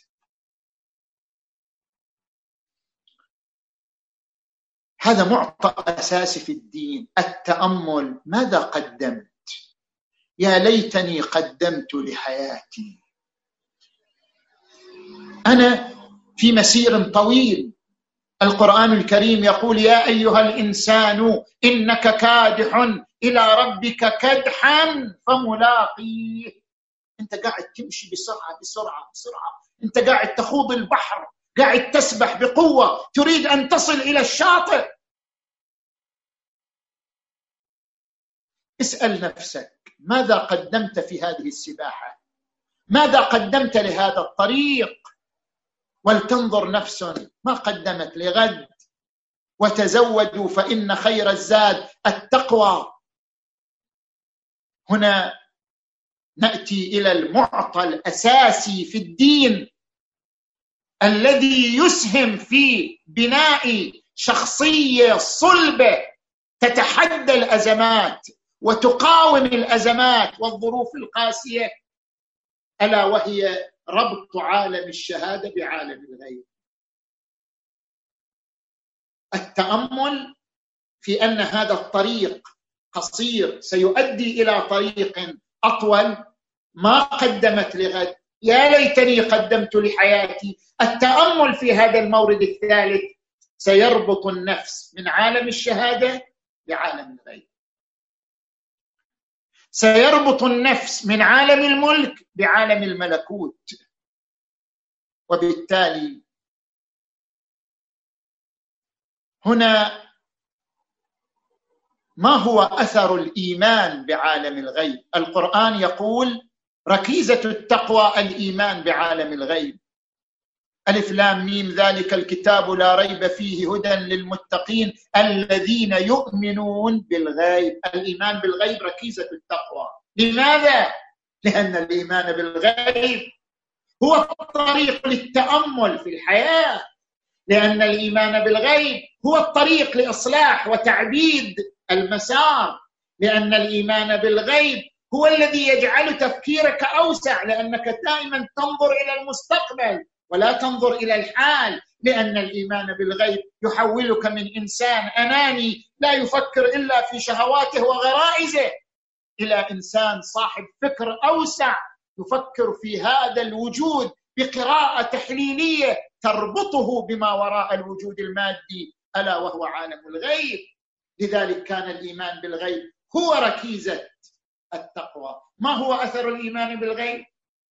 هذا معطى أساسي في الدين، التأمل. ماذا قدمت؟ يا ليتني قدمت لحياتي. أنا في مسير طويل. القرآن الكريم يقول: يا أيها الإنسان إنك كادح إلى ربك كدحا فملاقيه. أنت قاعد تمشي بسرعة بسرعة بسرعة، أنت قاعد تخوض البحر، قاعد تسبح بقوة، تريد أن تصل إلى الشاطئ. اسأل نفسك: ماذا قدمت في هذه السباحة؟ ماذا قدمت لهذا الطريق؟ ولتنظر نفس ما قدمت لغد، وتزودوا فإن خير الزاد التقوى. هنا نأتي إلى المعطى الأساسي في الدين الذي يسهم في بناء شخصية صلبة تتحدى الأزمات وتقاوم الأزمات والظروف القاسية، ألا وهي ربط عالم الشهادة بعالم الغيب. التأمل في أن هذا الطريق قصير سيؤدي إلى طريق أطول ما قدمت لغد، يا ليتني قدمت لحياتي. التأمل في هذا المورد الثالث سيربط النفس من عالم الشهادة بعالم الغيب، سيربط النفس من عالم الملك بعالم الملكوت. وبالتالي هنا ما هو أثر الإيمان بعالم الغيب؟ القرآن يقول ركيزة التقوى الإيمان بعالم الغيب. ألف لام ميم ذلك الكتاب لا ريب فيه هدى للمتقين الذين يؤمنون بالغيب. الإيمان بالغيب ركيزة التقوى. لماذا؟ لأن الإيمان بالغيب هو الطريق للتأمل في الحياة، لأن الإيمان بالغيب هو الطريق لإصلاح وتعبيد المسار، لأن الإيمان بالغيب هو الذي يجعل تفكيرك أوسع، لأنك دائما تنظر إلى المستقبل ولا تنظر إلى الحال، لأن الإيمان بالغيب يحولك من إنسان أناني لا يفكر إلا في شهواته وغرائزه إلى إنسان صاحب فكر أوسع يفكر في هذا الوجود بقراءة تحليلية تربطه بما وراء الوجود المادي، ألا وهو عالم الغيب. لذلك كان الإيمان بالغيب هو ركيزة التقوى. ما هو أثر الإيمان بالغيب؟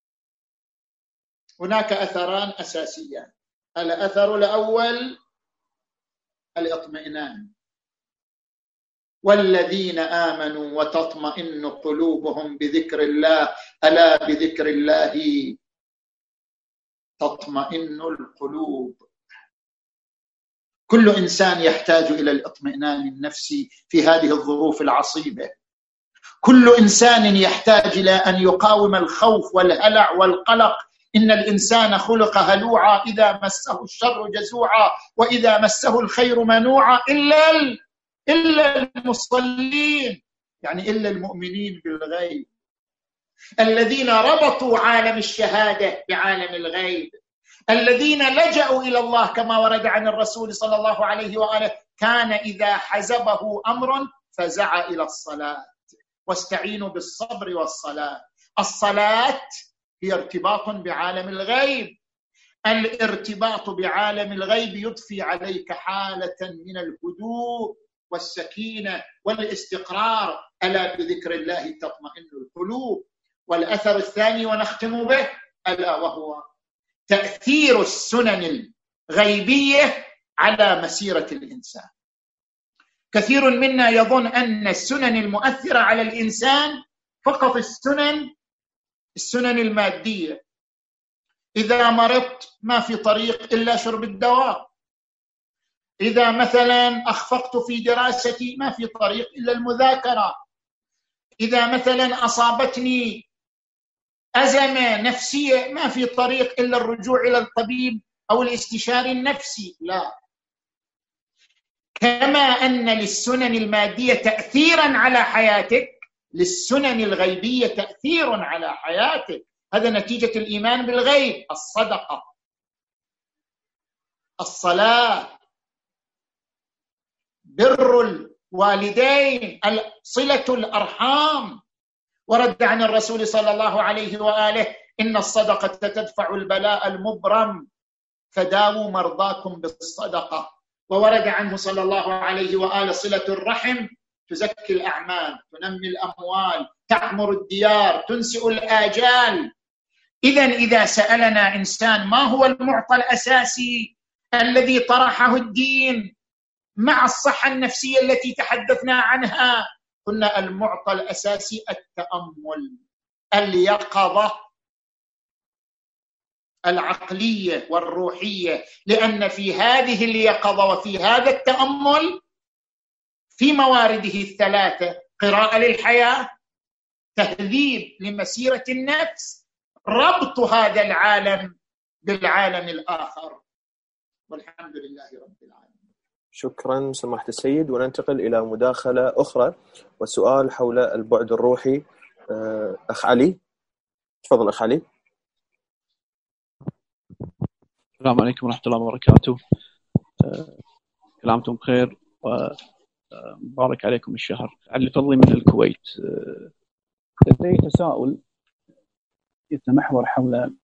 هناك أثران أساسيان. الأثر الأول الاطمئنان، والذين آمنوا وتطمئن قلوبهم بذكر الله ألا بذكر الله تطمئن القلوب. كل إنسان يحتاج إلى الاطمئنان النفسي في هذه الظروف العصيبة. كل إنسان يحتاج إلى أن يقاوم الخوف والهلع والقلق. إن الإنسان خلق هلوعا إذا مسه الشر جزوعا وإذا مسه الخير منوعا إلا إلا المصلين، يعني إلا المؤمنين بالغيب الذين ربطوا عالم الشهادة بعالم الغيب، الذين لجأوا إلى الله كما ورد عن الرسول صلى الله عليه وآله كان إذا حزبه أمر فزع إلى الصلاة واستعينوا بالصبر والصلاة. الصلاة هي ارتباط بعالم الغيب. الارتباط بعالم الغيب يضفي عليك حالة من الهدوء والسكينة والاستقرار. ألا بذكر الله تطمئن القلوب. والأثر الثاني ونختم به ألا وهو تأثير السنن الغيبية على مسيرة الإنسان. كثير منا يظن أن السنن المؤثرة على الإنسان فقط السنن السنن المادية. إذا مرضت ما في طريق إلا شرب الدواء. إذا مثلا أخفقت في دراستي ما في طريق إلا المذاكرة. إذا مثلا أصابتني أزمة نفسية ما في طريق إلا الرجوع إلى الطبيب أو الاستشاري النفسي. لا، كما أن للسنن المادية تأثيرا على حياتك للسنن الغيبية تأثير على حياتك. هذا نتيجة الإيمان بالغيب. الصدقة، الصلاة، بر الوالدين، صلة الأرحام. ورد عن الرسول صلى الله عليه وآله إن الصدقة تدفع البلاء المبرم فداووا مرضاكم بالصدقة. وورد عنه صلى الله عليه وآله صلة الرحم تزكي الأعمال، تنمي الأموال، تعمر الديار، تنسئ الآجال. إذن إذا سألنا إنسان ما هو المعطى الأساسي الذي طرحه الدين مع الصحة النفسية التي تحدثنا عنها، قلنا المعطى الأساسي التأمل، اليقظة العقلية والروحية. لأن في هذه اليقظة وفي هذا التأمل في موارده الثلاثة قراءة للحياة، تهذيب لمسيرة النفس، ربط هذا العالم بالعالم الآخر، والحمد لله رب العالمين. شكرا سماحة السيد. وننتقل إلى مداخلة أخرى والسؤال حول البعد الروحي. أخ علي، تفضل أخ علي. السلام عليكم ورحمة الله وبركاته. كلامكم بخير ومبارك عليكم الشهر. علي فضلي من الكويت. لدي تساؤل يتمحور حول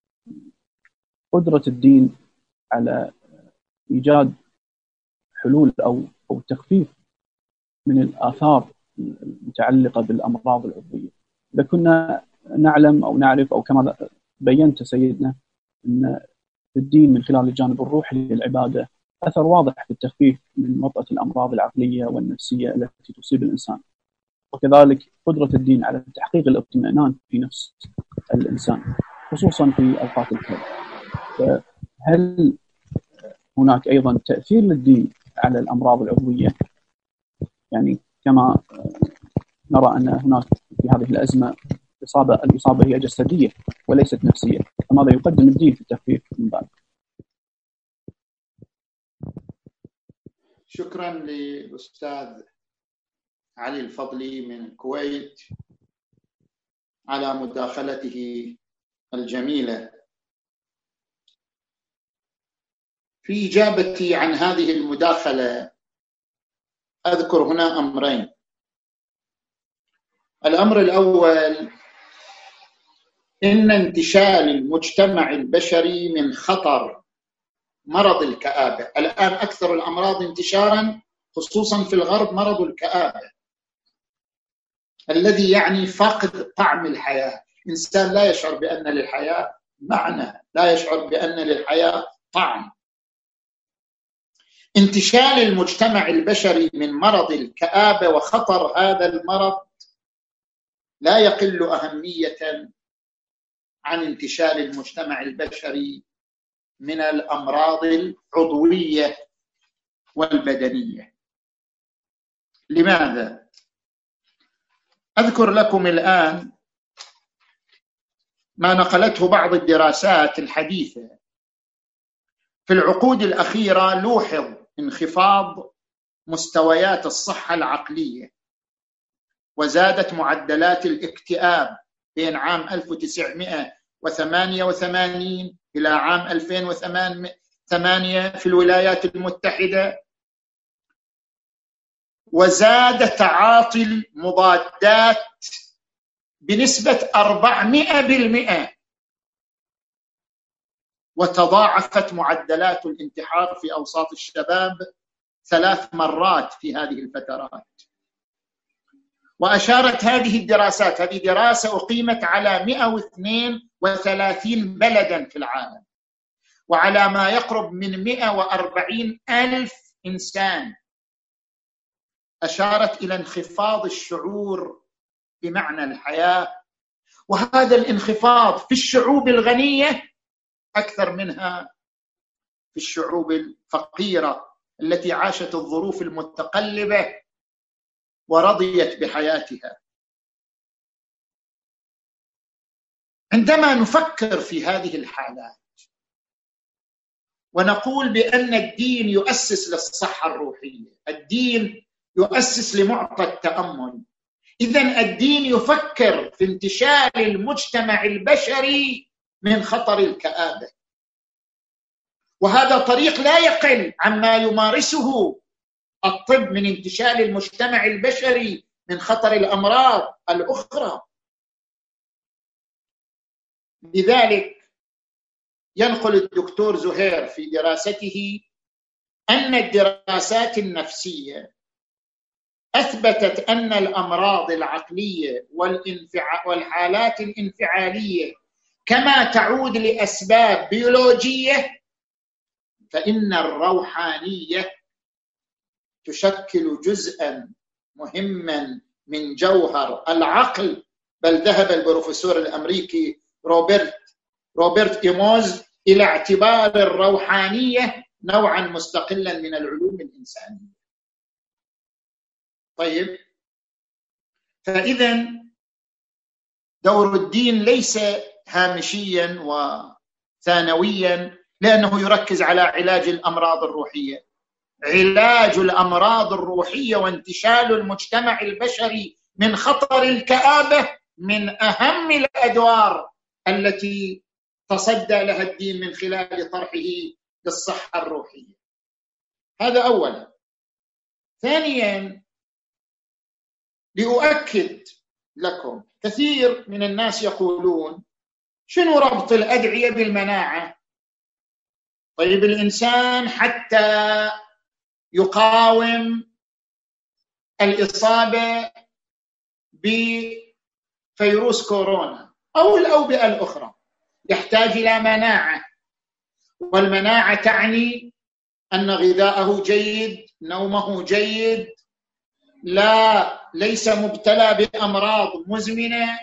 قدرة الدين على إيجاد حلول أو أو تخفيف من الآثار المتعلقة بالأمراض العضوية. إذا كنا نعلم أو نعرف أو كما بينت سيدنا أن الدين من خلال الجانب الروحي للعبادة أثر واضح في التخفيف من وطأة الأمراض العقلية والنفسية التي تصيب الإنسان، وكذلك قدرة الدين على تحقيق الاطمئنان في نفس الإنسان خصوصا في أوقات الكرب. هل هناك أيضا تأثير للدين على الأمراض العضوية؟ يعني كما نرى أن هناك في هذه الأزمة إصابة الإصابة هي جسدية وليست نفسية، فماذا يقدم الدين في التخفيف من ذلك؟ شكرا للأستاذ علي الفضلي من الكويت على مداخلته الجميلة. في إجابتي عن هذه المداخلة أذكر هنا أمرين. الأمر الأول، إن انتشال المجتمع البشري من خطر مرض الكآبة. الآن أكثر الأمراض انتشارا خصوصا في الغرب مرض الكآبة، الذي يعني فقد طعم الحياة. إنسان لا يشعر بأن للحياة معنى، لا يشعر بأن للحياة طعم. انتشال المجتمع البشري من مرض الكآبة وخطر هذا المرض لا يقل أهمية عن انتشال المجتمع البشري من الأمراض العضوية والبدنية. لماذا؟ أذكر لكم الآن ما نقلته بعض الدراسات الحديثة. في العقود الأخيرة لوحظ انخفاض مستويات الصحة العقلية، وزادت معدلات الاكتئاب بين عام ألف وتسعمائة وثمانية وثمانين إلى عام ألفين وثمانية في الولايات المتحدة، وزاد تعاطي المضادات بنسبة أربعمائة بالمئة، وتضاعفت معدلات الانتحار في أوساط الشباب ثلاث مرات في هذه الفترات. وأشارت هذه الدراسات، هذه دراسة أقيمت على مئة واثنين وثلاثين بلدا في العالم وعلى ما يقرب من مئة وأربعين ألف إنسان، أشارت إلى انخفاض الشعور بمعنى الحياة. وهذا الانخفاض في الشعوب الغنية أكثر منها في الشعوب الفقيرة التي عاشت الظروف المتقلبة ورضيت بحياتها. عندما نفكر في هذه الحالات ونقول بأن الدين يؤسس للصحة الروحية، الدين يؤسس لمعطى التأمل، إذن الدين يفكر في انتشال المجتمع البشري من خطر الكآبة، وهذا طريق لا يقل عما يمارسه الطب من انتشال المجتمع البشري من خطر الأمراض الأخرى. لذلك ينقل الدكتور زهير في دراسته أن الدراسات النفسية أثبتت أن الأمراض العقلية والحالات الانفعالية كما تعود لأسباب بيولوجية، فإن الروحانية تشكل جزءا مهما من جوهر العقل. بل ذهب البروفيسور الأمريكي روبرت روبرت إيموز إلى اعتبار الروحانية نوعا مستقلا من العلوم الإنسانية. طيب، فإذا دور الدين ليس هامشيا وثانويا، لأنه يركز على علاج الأمراض الروحية. علاج الأمراض الروحية وانتشال المجتمع البشري من خطر الكآبة من أهم الأدوار التي تصدى لها الدين من خلال طرحه للصحة الروحية. هذا أولا. ثانيا، لأؤكد لكم، كثير من الناس يقولون شنو ربط الأدعية بالمناعة؟ طيب الإنسان حتى يقاوم الإصابة بفيروس كورونا أو الأوبئة الأخرى يحتاج إلى مناعة، والمناعة تعني أن غذاءه جيد، نومه جيد، لا ليس مبتلى بأمراض مزمنة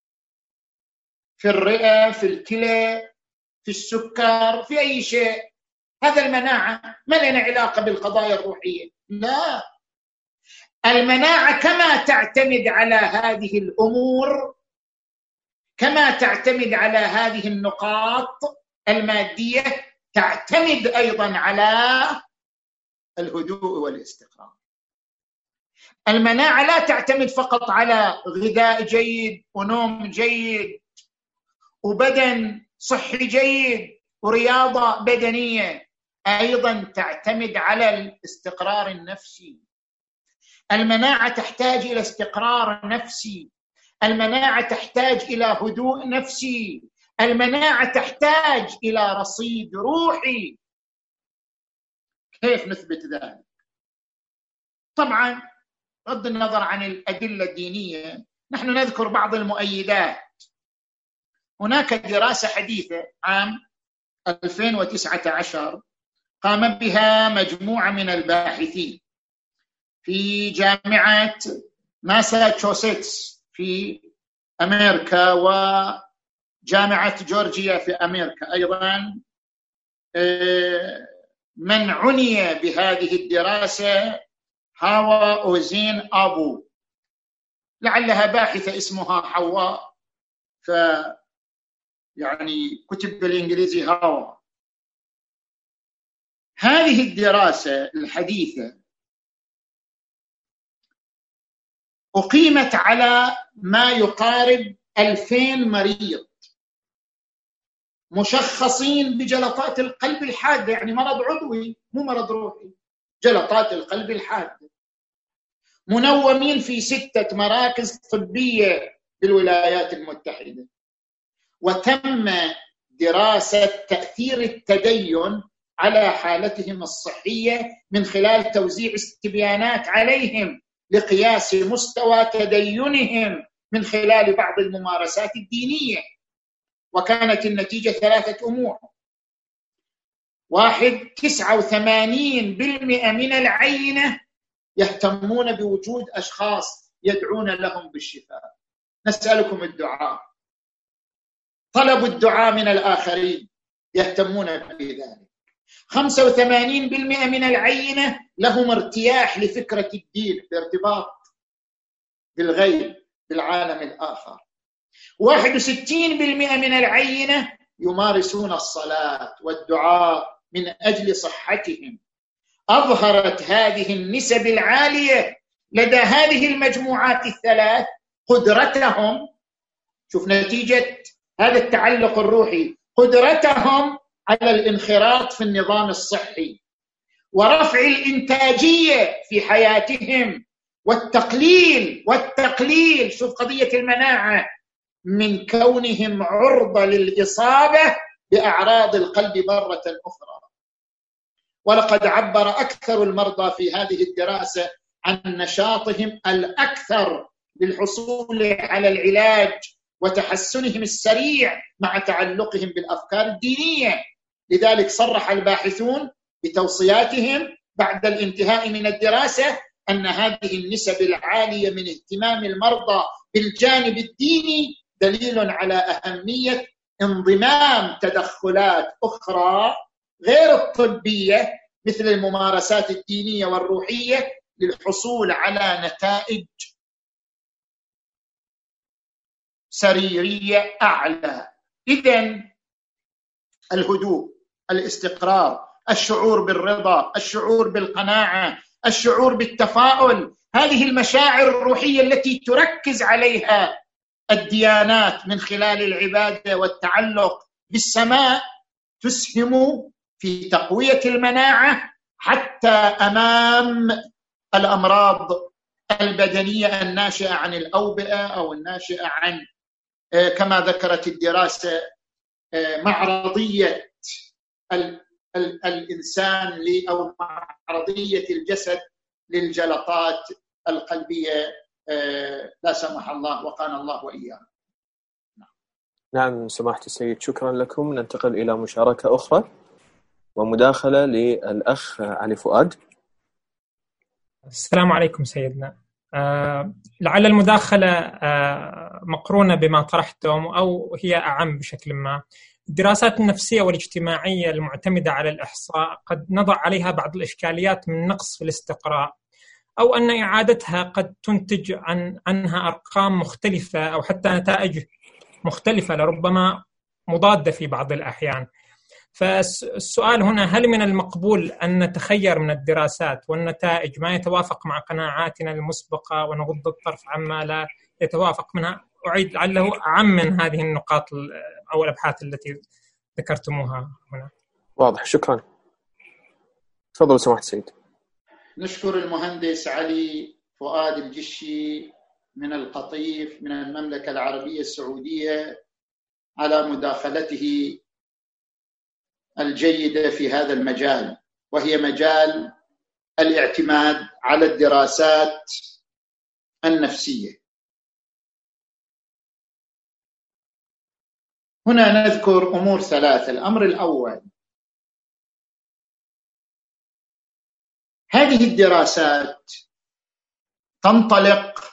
في الرئة، في الكلى، في السكر، في أي شيء. هذا المناعة ما لنا علاقة بالقضايا الروحية. لا، المناعة كما تعتمد على هذه الأمور، كما تعتمد على هذه النقاط المادية، تعتمد أيضا على الهدوء والاستقرار. المناعة لا تعتمد فقط على غذاء جيد ونوم جيد وبدن صحي جيد ورياضة بدنية، أيضا تعتمد على الاستقرار النفسي. المناعة تحتاج إلى استقرار نفسي، المناعة تحتاج إلى هدوء نفسي، المناعة تحتاج إلى رصيد روحي. كيف نثبت ذلك؟ طبعا بغض النظر عن الأدلة الدينية نحن نذكر بعض المؤيدات. هناك دراسة حديثة عام ألفين وتسعة عشر قام بها مجموعة من الباحثين في جامعة ماساتشوستس في أمريكا وجامعة جورجيا في أمريكا أيضا. من عني بهذه الدراسة هاوا أوزين أبو، لعلها باحثة اسمها حواء، ف يعني كتب بالإنجليزي هاوا. هذه الدراسة الحديثة أقيمت على ما يقارب ألفين مريض مشخصين بجلطات القلب الحادة، يعني مرض عضوي مو مرض روحي، جلطات القلب الحادة، منومين في ستة مراكز طبية بالولايات المتحدة. وتم دراسة تأثير التدين على حالتهم الصحية من خلال توزيع استبيانات عليهم لقياس مستوى تدينهم من خلال بعض الممارسات الدينية. وكانت النتيجة ثلاثة أمور: واحد، تسعة وثمانين بالمئة من العينة يهتمون بوجود أشخاص يدعون لهم بالشفاء. نسألكم الدعاء، طلب الدعاء من الآخرين، يهتمون بذلك. خمسة وثمانين بالمئة من العينة لهم ارتياح لفكرة الدين بارتباط بالغيب بالعالم الآخر. واحد وستين بالمئة من العينة يمارسون الصلاة والدعاء من أجل صحتهم. أظهرت هذه النسب العالية لدى هذه المجموعات الثلاث قدرتهم، شوف نتيجة هذا التعلق الروحي، قدرتهم على الانخراط في النظام الصحي ورفع الإنتاجية في حياتهم والتقليل والتقليل شوف قضية المناعة من كونهم عرضة للإصابة بأعراض القلب مرة أخرى. ولقد عبر أكثر المرضى في هذه الدراسة عن نشاطهم الأكثر للحصول على العلاج وتحسنهم السريع مع تعلقهم بالأفكار الدينية. لذلك صرح الباحثون بتوصياتهم بعد الانتهاء من الدراسة أن هذه النسب العالية من اهتمام المرضى بالجانب الديني دليل على أهمية انضمام تدخلات أخرى غير الطبية مثل الممارسات الدينية والروحية للحصول على نتائج سريرية أعلى. إذن الهدوء، الاستقرار، الشعور بالرضا، الشعور بالقناعة، الشعور بالتفاؤل، هذه المشاعر الروحية التي تركز عليها الديانات من خلال العبادة والتعلق بالسماء تسهم في تقوية المناعة حتى أمام الأمراض البدنية الناشئة عن الأوبئة أو الناشئة عن كما ذكرت الدراسة معرضية ال ال الإنسان أو معرضية الجسد للجلطات القلبية لا سمح الله وقانا الله وإياه. نعم سماحة السيد، شكرا لكم. ننتقل إلى مشاركة أخرى ومداخلة للأخ علي فؤاد. السلام عليكم سيدنا. آه لعل المداخلة آه مقرونة بما طرحتم أو هي أعم بشكل ما. الدراسات النفسية والاجتماعية المعتمدة على الإحصاء قد نضع عليها بعض الإشكاليات من نقص في الاستقراء، أو أن إعادتها قد تنتج عن عنها أرقام مختلفة أو حتى نتائج مختلفة لربما مضادة في بعض الأحيان. فالسؤال هنا، هل من المقبول أن نتخير من الدراسات والنتائج ما يتوافق مع قناعاتنا المسبقة ونغض الطرف عما لا يتوافق منها؟ أعيد لعله أعم من هذه النقاط أو الأبحاث التي ذكرتموها هنا. واضح، شكرا. تفضل سماحة السيد. نشكر المهندس علي فؤاد الجشي من القطيف من المملكة العربية السعودية على مداخلته الجيدة في هذا المجال، وهي مجال الاعتماد على الدراسات النفسية. هنا نذكر أمور ثلاثة. الأمر الأول، هذه الدراسات تنطلق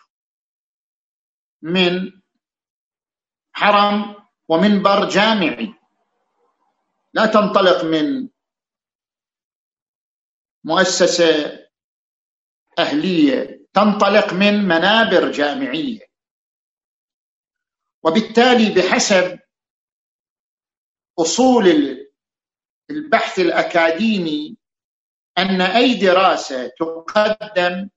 من حرم ومنبر جامعي، لا تنطلق من مؤسسة أهلية، تنطلق من منابر جامعية. وبالتالي بحسب أصول البحث الأكاديمي أن أي دراسة تقدم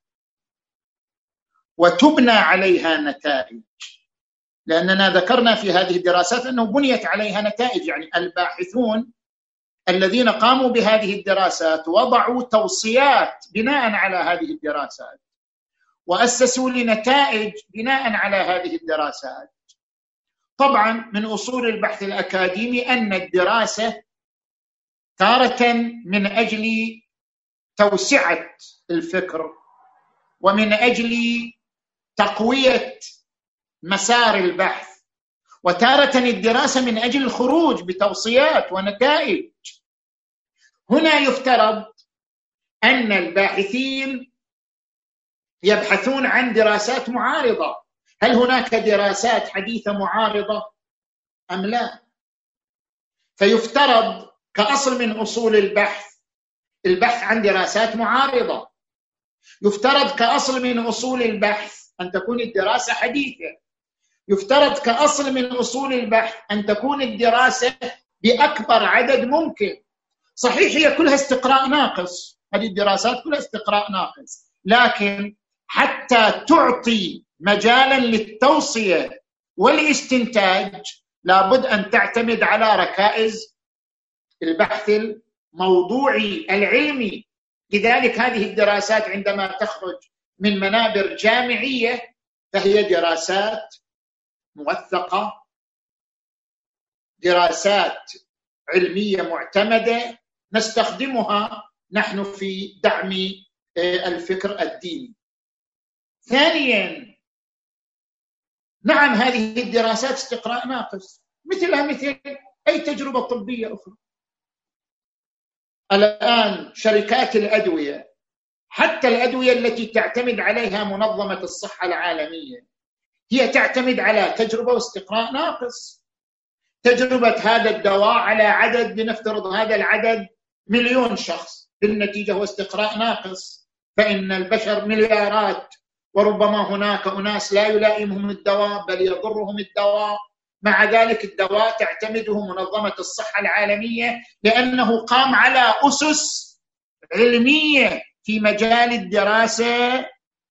وتبنى عليها نتائج، لأننا ذكرنا في هذه الدراسات أنه بنيت عليها نتائج، يعني الباحثون الذين قاموا بهذه الدراسات وضعوا توصيات بناء على هذه الدراسات وأسسوا لنتائج بناء على هذه الدراسات. طبعا من أصول البحث الأكاديمي أن الدراسة تارة من أجل توسعة الفكر ومن أجل تقوية مسار البحث، وتارة الدراسة من أجل الخروج بتوصيات ونتائج. هنا يفترض أن الباحثين يبحثون عن دراسات معارضة. هل هناك دراسات حديثة معارضة أم لا؟ فيفترض كأصل من أصول البحث البحث عن دراسات معارضة. يفترض كأصل من أصول البحث أن تكون الدراسة حديثة. يفترض كأصل من أصول البحث أن تكون الدراسة بأكبر عدد ممكن. صحيح هي كلها استقراء ناقص، هذه الدراسات كلها استقراء ناقص، لكن حتى تعطي مجالا للتوصية والاستنتاج لابد أن تعتمد على ركائز البحث الموضوعي العلمي. لذلك هذه الدراسات عندما تخرج من منابر جامعية فهي دراسات موثقة، دراسات علمية معتمدة نستخدمها نحن في دعم الفكر الديني. ثانيا، نعم هذه الدراسات استقراء ناقص، مثلها مثل أي تجربة طبية أخرى. الآن شركات الأدوية، حتى الأدوية التي تعتمد عليها منظمة الصحة العالمية، هي تعتمد على تجربة واستقراء ناقص. تجربة هذا الدواء على عدد، لنفترض هذا العدد مليون شخص، بالنتيجة هو استقراء ناقص، فإن البشر مليارات وربما هناك أناس لا يلائمهم الدواء بل يضرهم الدواء، مع ذلك الدواء تعتمده منظمة الصحة العالمية لأنه قام على أسس علمية في مجال الدراسة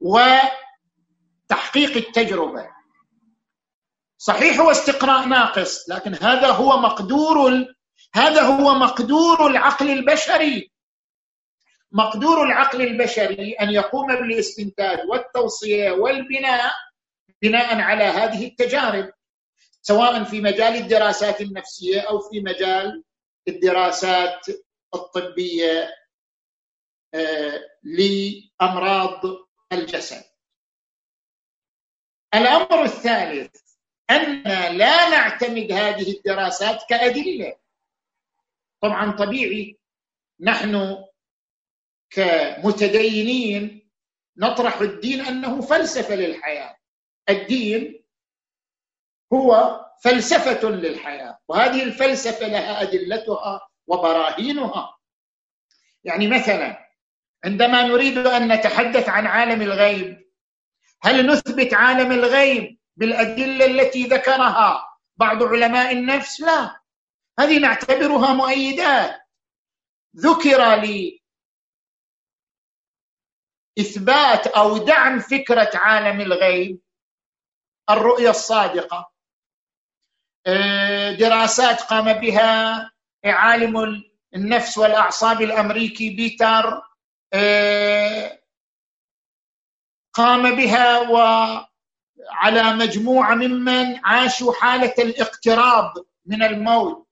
وتحقيق التجربة. صحيح هو استقراء ناقص، لكن هذا هو مقدور ال... هذا هو مقدور العقل البشري. مقدور العقل البشري أن يقوم بالاستنتاج والتوصية والبناء بناء على هذه التجارب، سواء في مجال الدراسات النفسية أو في مجال الدراسات الطبية لأمراض الجسد. الأمر الثالث أن لا نعتمد هذه الدراسات كأدلة. طبعا طبيعي نحن كمتدينين نطرح الدين أنه فلسفة للحياة. الدين هو فلسفة للحياة، وهذه الفلسفة لها أدلتها وبراهينها. يعني مثلا عندما نريد أن نتحدث عن عالم الغيب، هل نثبت عالم الغيب بالأدلة التي ذكرها بعض علماء النفس؟ لا، هذه نعتبرها مؤيدات. ذكر لي إثبات أو دعم فكرة عالم الغيب الرؤية الصادقة، دراسات قام بها عالم النفس والأعصاب الأمريكي بيتر، قام بها وعلى مجموعة ممن عاشوا حالة الاقتراب من الموت.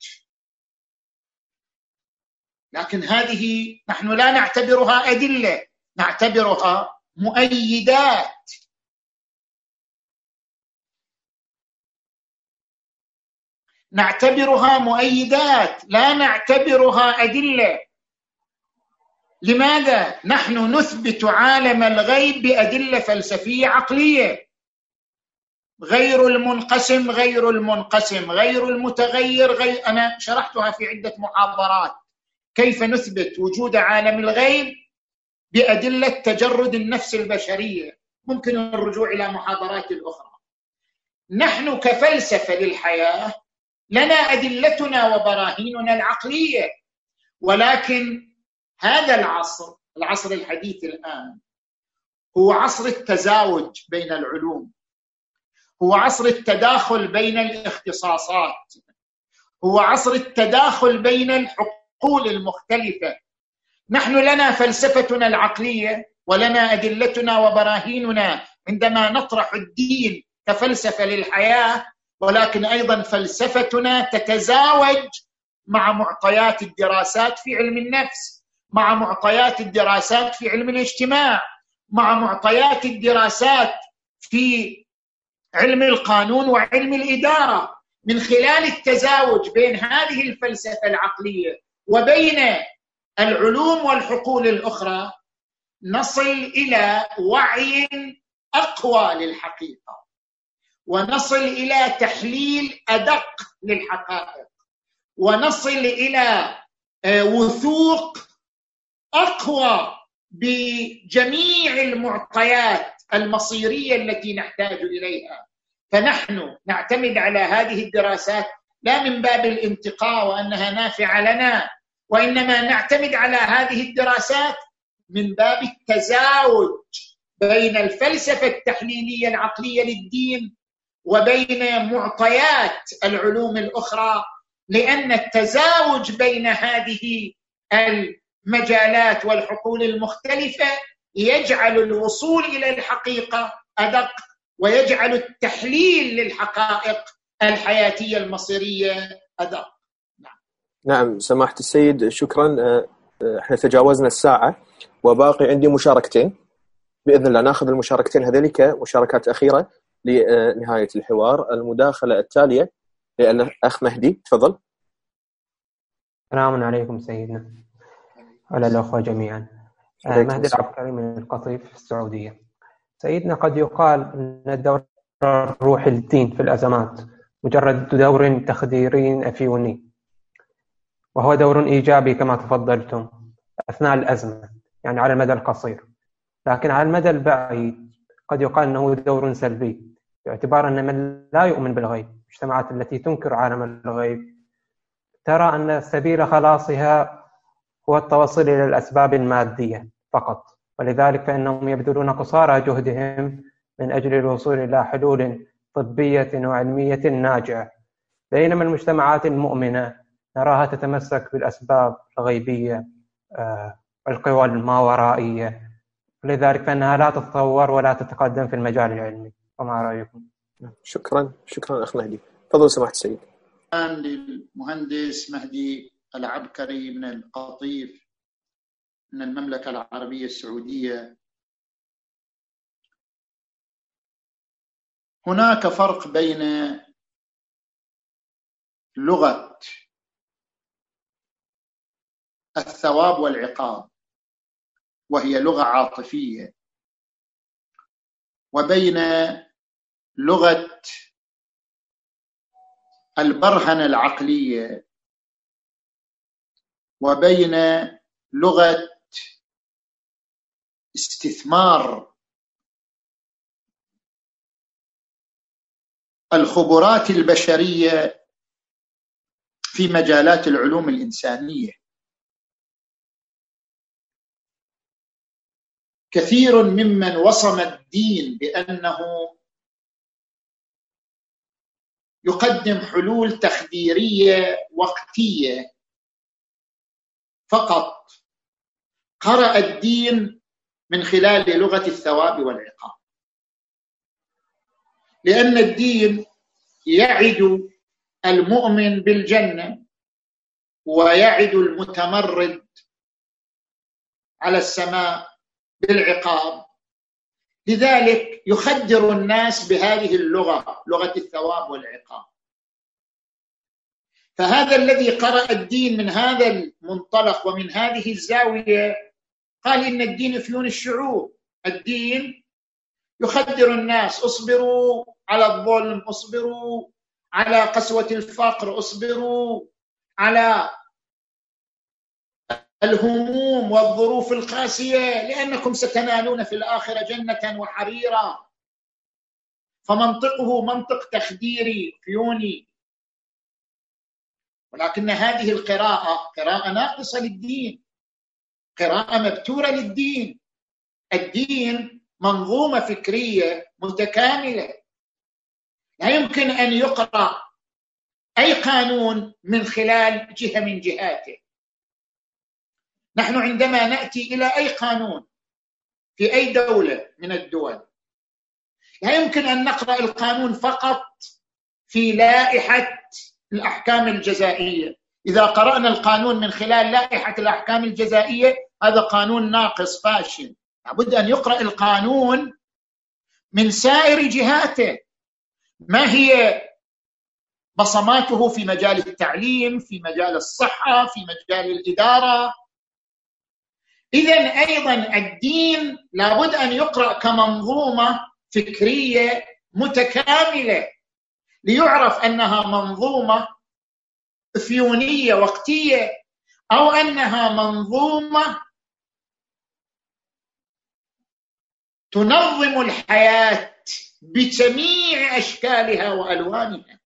لكن هذه نحن لا نعتبرها أدلة، نعتبرها مؤيدات. نعتبرها مؤيدات لا نعتبرها أدلة. لماذا؟ نحن نثبت عالم الغيب بأدلة فلسفية عقلية، غير المنقسم غير المنقسم غير المتغير غير. أنا شرحتها في عدة محاضرات كيف نثبت وجود عالم الغيب بأدلة تجرد النفس البشرية، ممكن الرجوع إلى محاضرات أخرى. نحن كفلسفة للحياة لنا أدلتنا وبراهيننا العقلية، ولكن هذا العصر، العصر الحديث الآن، هو عصر التزاوج بين العلوم، هو عصر التداخل بين الاختصاصات، هو عصر التداخل بين الحقول المختلفة. نحن لنا فلسفتنا العقلية ولنا أدلتنا وبراهيننا عندما نطرح الدين كفلسفة للحياة، ولكن أيضا فلسفتنا تتزاوج مع معطيات الدراسات في علم النفس، مع معطيات الدراسات في علم الاجتماع، مع معطيات الدراسات في علم القانون وعلم الإدارة. من خلال التزاوج بين هذه الفلسفة العقلية وبين العلوم والحقول الأخرى نصل إلى وعي أقوى للحقيقة، ونصل إلى تحليل أدق للحقائق، ونصل إلى وثوق أقوى بجميع المعطيات المصيرية التي نحتاج إليها. فنحن نعتمد على هذه الدراسات لا من باب الانتقاء وأنها نافعة لنا، وإنما نعتمد على هذه الدراسات من باب التزاوج بين الفلسفة التحليلية العقلية للدين وبين معطيات العلوم الأخرى، لأن التزاوج بين هذه المجالات والحقول المختلفة يجعل الوصول إلى الحقيقة أدق، ويجعل التحليل للحقائق الحياتية المصيرية أدق. نعم, نعم سماحة السيد، شكرا. احنا تجاوزنا الساعة وباقي عندي مشاركتين، بإذن الله ناخذ المشاركتين هذه كمشاركات أخيرة لنهاية الحوار. المداخلة التالية للأخ مهدي، تفضل. السلام عليكم سيدنا وعلى الأخوة جميعا. مهدي العبقري من القطيف في السعودية. سيدنا، قد يقال أن الدور الروحي للدين في الأزمات مجرد دور تخديري أفيوني، وهو دور إيجابي كما تفضلتم أثناء الأزمة، يعني على المدى القصير، لكن على المدى البعيد قد يقال أنه دور سلبي، باعتبار أن من لا يؤمن بالغيب، المجتمعات التي تنكر عالم الغيب، ترى أن سبيل خلاصها هو التوصل إلى الأسباب المادية فقط، ولذلك فإنهم يبذلون قصارى جهدهم من أجل الوصول إلى حلول طبية وعلمية ناجعة، بينما المجتمعات المؤمنة نراها تتمسك بالأسباب الغيبية، القوى الماورائية، ولذلك فإنها لا تتطور ولا تتقدم في المجال العلمي. وما رأيكم؟ شكرا شكرا أخ مهدي. تفضل سماحة السيد. الآن للمهندس مهدي العبكري من القطيف من المملكة العربية السعودية. هناك فرق بين لغة الثواب والعقاب، وهي لغة عاطفية، وبين لغة البرهنة العقلية، وبين لغة استثمار الخبرات البشرية في مجالات العلوم الإنسانية. كثير ممن وصم الدين بأنه يقدم حلول تخديرية وقتية فقط، قرأ الدين من خلال لغة الثواب والعقاب، لأن الدين يعد المؤمن بالجنة ويعد المتمرد على السماء بالعقاب، لذلك يخدر الناس بهذه اللغة، لغة الثواب والعقاب. فهذا الذي قرأ الدين من هذا المنطلق ومن هذه الزاوية قال إن الدين فيون الشعوب، الدين يخدر الناس، اصبروا على الظلم، اصبروا على قسوة الفقر، اصبروا على الهموم والظروف القاسية، لأنكم ستنالون في الآخرة جنة وحريرا. فمنطقه منطق تخديري فيوني، ولكن هذه القراءة قراءة ناقصة للدين، قراءة مبتورة للدين. الدين منظومة فكرية متكاملة، لا يمكن أن يقرأ أي قانون من خلال جهة من جهاته. نحن عندما نأتي إلى أي قانون في أي دولة من الدول، لا يمكن أن نقرأ القانون فقط في لائحة الأحكام الجزائية. إذا قرأنا القانون من خلال لائحة الأحكام الجزائية هذا قانون ناقص فاشل، لابد أن يقرأ القانون من سائر جهاته، ما هي بصماته في مجال التعليم، في مجال الصحة، في مجال الإدارة. إذن أيضا الدين لابد أن يقرأ كمنظومة فكرية متكاملة، ليعرف أنها منظومة فيونية وقتية أو أنها منظومة تنظم الحياة بجميع أشكالها وألوانها.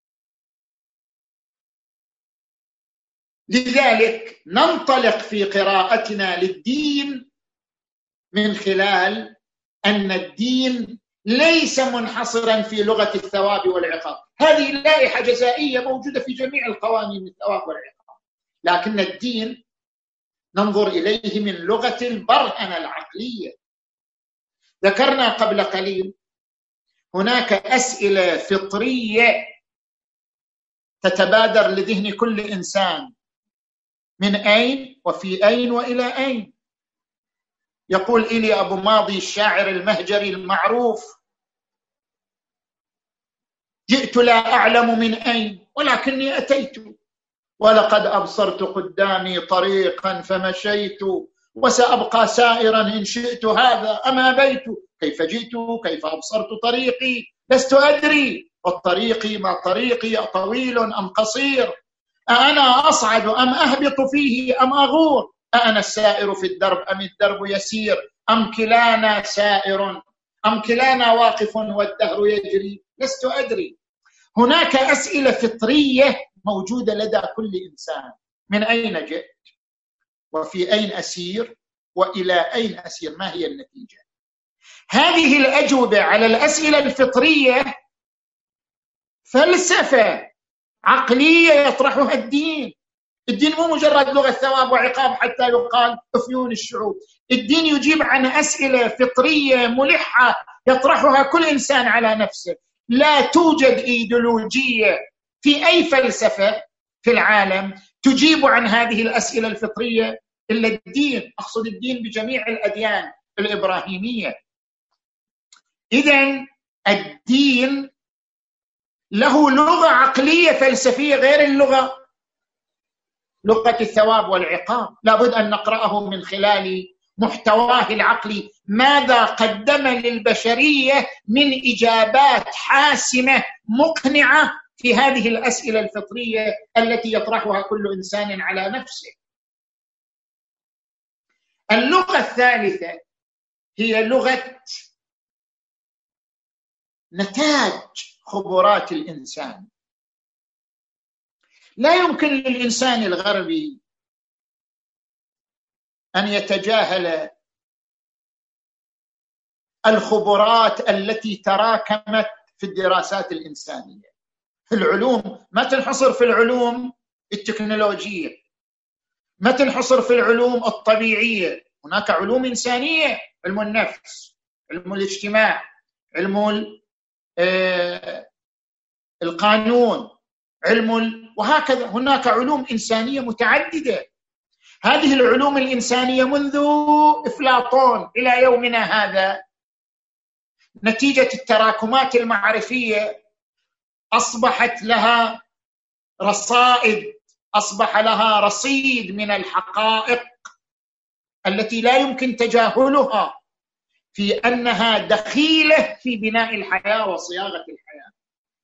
لذلك ننطلق في قراءتنا للدين من خلال أن الدين ليس منحصرا في لغة الثواب والعقاب. هذه اللائحة جزائية موجودة في جميع القوانين الثواب والعقاب، لكن الدين ننظر إليه من لغة البرهنة العقلية. ذكرنا قبل قليل هناك أسئلة فطرية تتبادر لذهن كل إنسان: من أين وفي أين وإلى أين؟ يقول إلي أبو ماضي الشاعر المهجري المعروف: جئت لا أعلم من أين ولكني أتيت، ولقد أبصرت قدامي طريقا فمشيت، وسأبقى سائرا إن شئت هذا أما بيت. كيف جئت؟ كيف أبصرت طريقي؟ لست أدري، والطريق ما طريقي طويل أم قصير؟ أأنا أصعد أم أهبط فيه أم أغور؟ أأنا السائر في الدرب أم الدرب يسير؟ أم كلانا سائر؟ أم كلانا واقف والدهر يجري؟ لست أدري. هناك أسئلة فطرية موجودة لدى كل إنسان: من أين جئت؟ وفي أين أسير؟ وإلى أين أسير؟ ما هي النتيجة؟ هذه الأجوبة على الأسئلة الفطرية فلسفة عقلية يطرحها الدين. الدين مو مجرد لغة ثواب وعقاب حتى يقال أفيون الشعوب. الدين يجيب عن أسئلة فطرية ملحة يطرحها كل إنسان على نفسه. لا توجد إيديولوجية في أي فلسفة في العالم تجيب عن هذه الأسئلة الفطرية إلا الدين. أقصد الدين بجميع الأديان الإبراهيمية. إذن الدين له لغة عقلية فلسفية غير اللغة لغة الثواب والعقاب. لابد أن نقرأه من خلال محتواه العقلي. ماذا قدم للبشرية من إجابات حاسمة مقنعة في هذه الأسئلة الفطرية التي يطرحها كل إنسان على نفسه. اللغة الثالثة هي لغة نتاج خبرات الإنسان. لا يمكن للإنسان الغربي أن يتجاهل الخبرات التي تراكمت في الدراسات الإنسانية. العلوم ما تنحصر في العلوم التكنولوجية، ما تنحصر في العلوم الطبيعية. هناك علوم إنسانية: علم النفس، علم الاجتماع، علم القانون، علم ال... وهكذا. هناك علوم إنسانية متعددة. هذه العلوم الإنسانية منذ أفلاطون إلى يومنا هذا نتيجة التراكمات المعرفية أصبحت لها رصائد، أصبح لها رصيد من الحقائق التي لا يمكن تجاهلها في أنها دخيلة في بناء الحياة وصياغة الحياة.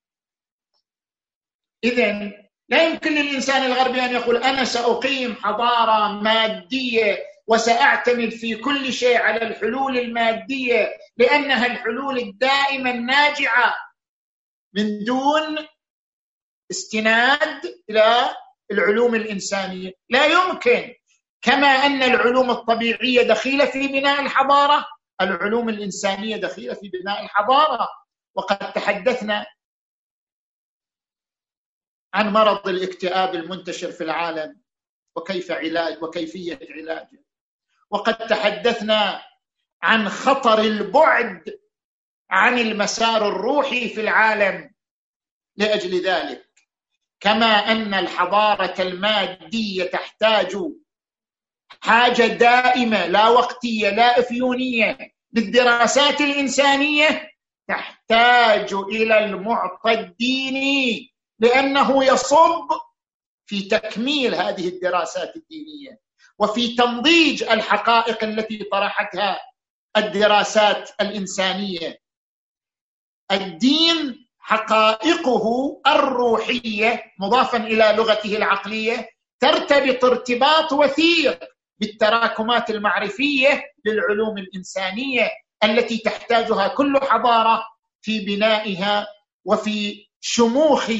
إذن لا يمكن للإنسان الغربي أن يقول أنا سأقيم حضارة مادية وسأعتمد في كل شيء على الحلول المادية لأنها الحلول الدائمة الناجعة من دون استناد إلى العلوم الإنسانية. لا يمكن. كما أن العلوم الطبيعية دخيلة في بناء الحضارة، العلوم الإنسانية دخيلة في بناء الحضارة. وقد تحدثنا عن مرض الاكتئاب المنتشر في العالم وكيف علاج وكيفية علاجه، وقد تحدثنا عن خطر البعد عن المسار الروحي في العالم. لأجل ذلك كما أن الحضارة المادية تحتاج حاجة دائمة لا وقتية لا إفيونية للدراسات الإنسانية، تحتاج إلى المعطى الديني لأنه يصب في تكميل هذه الدراسات الدينية وفي تنضيج الحقائق التي طرحتها الدراسات الإنسانية. الدين حقائقه الروحية مضافا إلى لغته العقلية ترتبط ارتباط وثيق بالتراكمات المعرفية للعلوم الإنسانية التي تحتاجها كل حضارة في بنائها وفي شموخ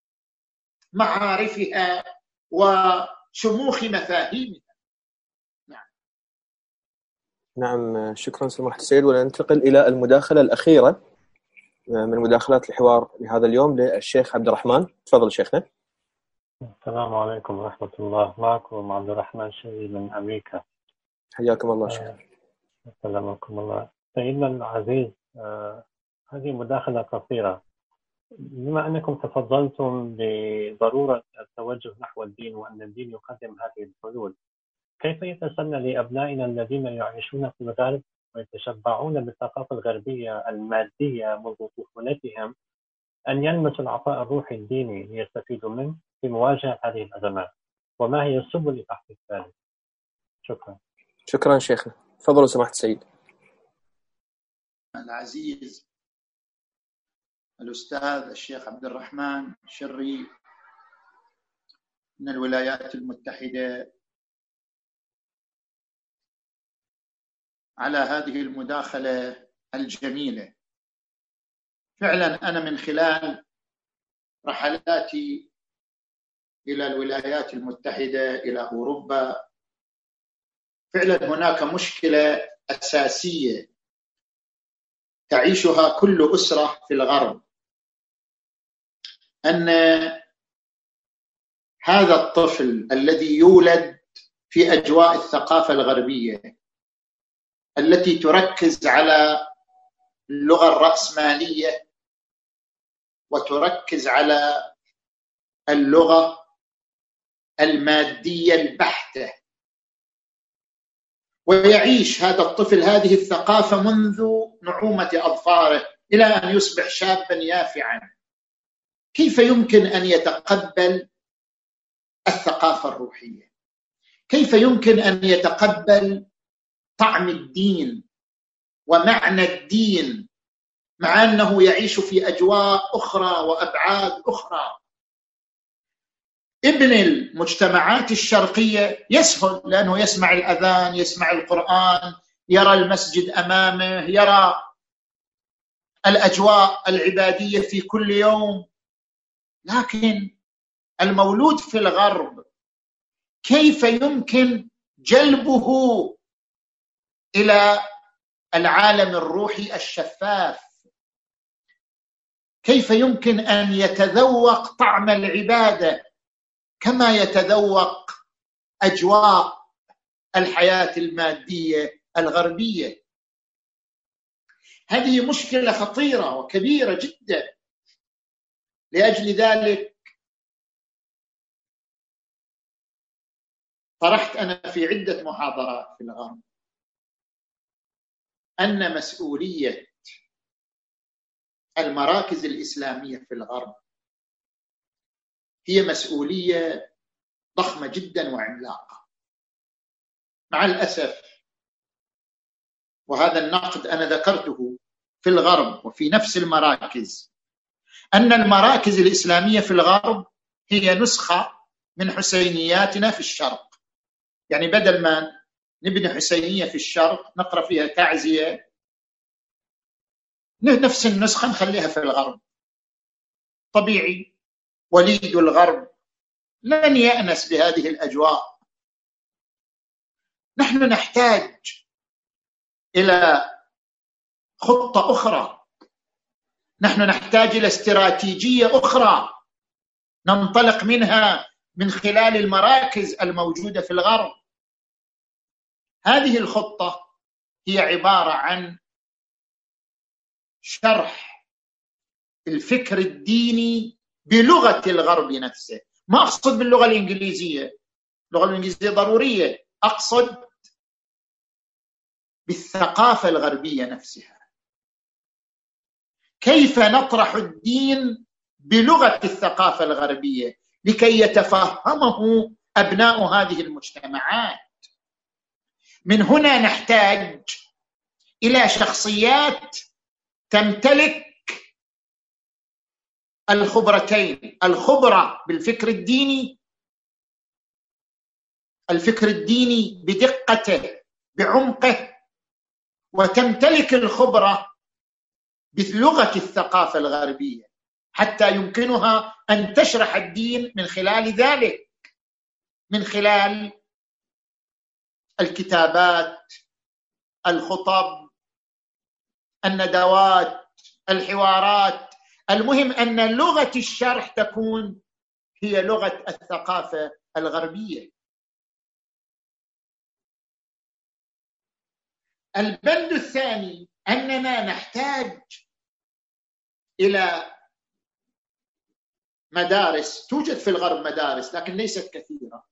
معارفها وشموخ مفاهيمها. نعم نعم شكرا سماحة السيد. وننتقل إلى المداخلة الأخيرة من مداخلات الحوار لهذا اليوم للشيخ عبد الرحمن. تفضل شيخنا. السلام عليكم ورحمة الله. معكم عبد الرحمن شوقي من أمريكا. حياكم الله شيخ. سلامكم الله. سيدنا العزيز، آه هذه مداخلة قصيرة. بما أنكم تفضلتم بضرورة التوجه نحو الدين وأن الدين يقدم هذه الحلول، كيف يتسنى لأبنائنا الذين يعيشون في الغرب ويتشبعون بالثقافة الغربية المادية منذ طفولتهم أن يلمسوا العطاء الروحي الديني ليستفيدوا منه في مواجهة هذه الأزمات؟ وما هي السبل لتحقيق ذلك؟ شكرا. شكرا شيخنا. تفضلوا سماحة السيد. العزيز الأستاذ الشيخ عبد الرحمن شري من الولايات المتحدة على هذه المداخلة الجميلة. فعلا أنا من خلال رحلاتي إلى الولايات المتحدة، إلى أوروبا، فعلا هناك مشكلة أساسية تعيشها كل أسرة في الغرب، أن هذا الطفل الذي يولد في أجواء الثقافة الغربية التي تركز على اللغة الرأسمالية وتركز على اللغة المادية البحتة، ويعيش هذا الطفل هذه الثقافة منذ نعومة أظفاره إلى أن يصبح شابا يافعا، كيف يمكن أن يتقبل الثقافة الروحية؟ كيف يمكن أن يتقبل طعم الدين ومعنى الدين مع أنه يعيش في أجواء أخرى وأبعاد أخرى؟ ابن المجتمعات الشرقية يسهل، لأنه يسمع الأذان، يسمع القرآن، يرى المسجد أمامه، يرى الأجواء العبادية في كل يوم. لكن المولود في الغرب كيف يمكن جلبه إلى العالم الروحي الشفاف؟ كيف يمكن أن يتذوق طعم العبادة كما يتذوق أجواء الحياة المادية الغربية؟ هذه مشكلة خطيرة وكبيرة جدا. لأجل ذلك طرحت أنا في عدة محاضرات في الغرب أن مسؤولية المراكز الإسلامية في الغرب هي مسؤولية ضخمة جدا وعملاقة. مع الأسف، وهذا النقد أنا ذكرته في الغرب وفي نفس المراكز، أن المراكز الإسلامية في الغرب هي نسخة من حسينياتنا في الشرق. يعني بدل ما نبني حسينية في الشرق نقرأ فيها تعزية، نفس النسخة نخليها في الغرب. طبيعي وليد الغرب لن يأنس بهذه الأجواء. نحن نحتاج إلى خطة أخرى، نحن نحتاج إلى استراتيجية أخرى ننطلق منها من خلال المراكز الموجودة في الغرب. هذه الخطة هي عبارة عن شرح الفكر الديني بلغة الغرب نفسه. ما أقصد باللغة الإنجليزية، اللغة الإنجليزية ضرورية، أقصد بالثقافة الغربية نفسها. كيف نطرح الدين بلغة الثقافة الغربية لكي يتفهمه أبناء هذه المجتمعات؟ من هنا نحتاج إلى شخصيات تمتلك الخبرتين، الخبرة بالفكر الديني، الفكر الديني بدقته بعمقه، وتمتلك الخبرة بلغة الثقافة الغربية حتى يمكنها أن تشرح الدين من خلال ذلك، من خلال الكتابات، الخطب، الندوات، الحوارات. المهم أن لغة الشرح تكون هي لغة الثقافة الغربية. البند الثاني أننا نحتاج إلى مدارس. توجد في الغرب مدارس لكن ليست كثيرة.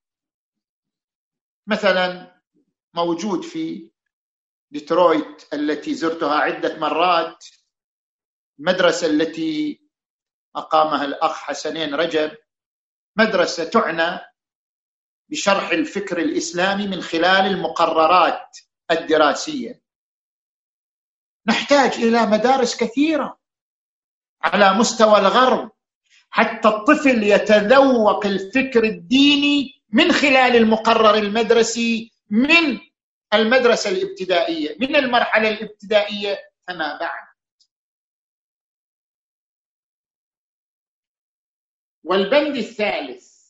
مثلا موجود في ديترويت التي زرتها عدة مرات مدرسة التي أقامها الأخ حسنين رجب، مدرسة تعنى بشرح الفكر الإسلامي من خلال المقررات الدراسية. نحتاج إلى مدارس كثيرة على مستوى الغرب حتى الطفل يتذوق الفكر الديني من خلال المقرر المدرسي من المدرسة الابتدائية، من المرحلة الابتدائية فما بعد. والبند الثالث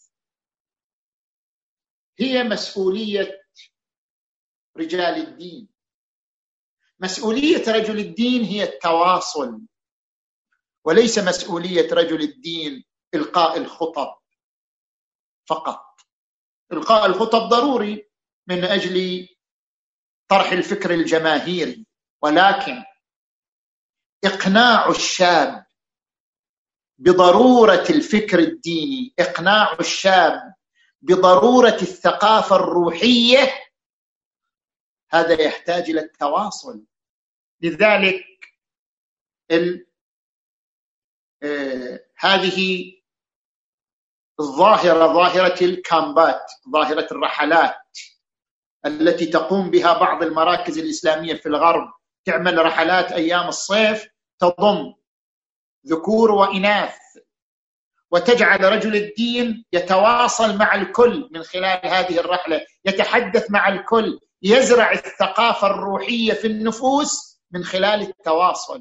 هي مسؤولية رجال الدين. مسؤولية رجل الدين هي التواصل، وليس مسؤولية رجل الدين إلقاء الخطب فقط. إلقاء الخطب ضروري من أجل طرح الفكر الجماهيري، ولكن إقناع الشاب بضرورة الفكر الديني، إقناع الشاب بضرورة الثقافة الروحية، هذا يحتاج إلى التواصل. لذلك ال... آه... هذه الظاهرة، ظاهرة الكامبات، ظاهرة الرحلات التي تقوم بها بعض المراكز الإسلامية في الغرب، تعمل رحلات أيام الصيف تضم ذكور وإناث، وتجعل رجل الدين يتواصل مع الكل من خلال هذه الرحلة، يتحدث مع الكل، يزرع الثقافة الروحية في النفوس من خلال التواصل.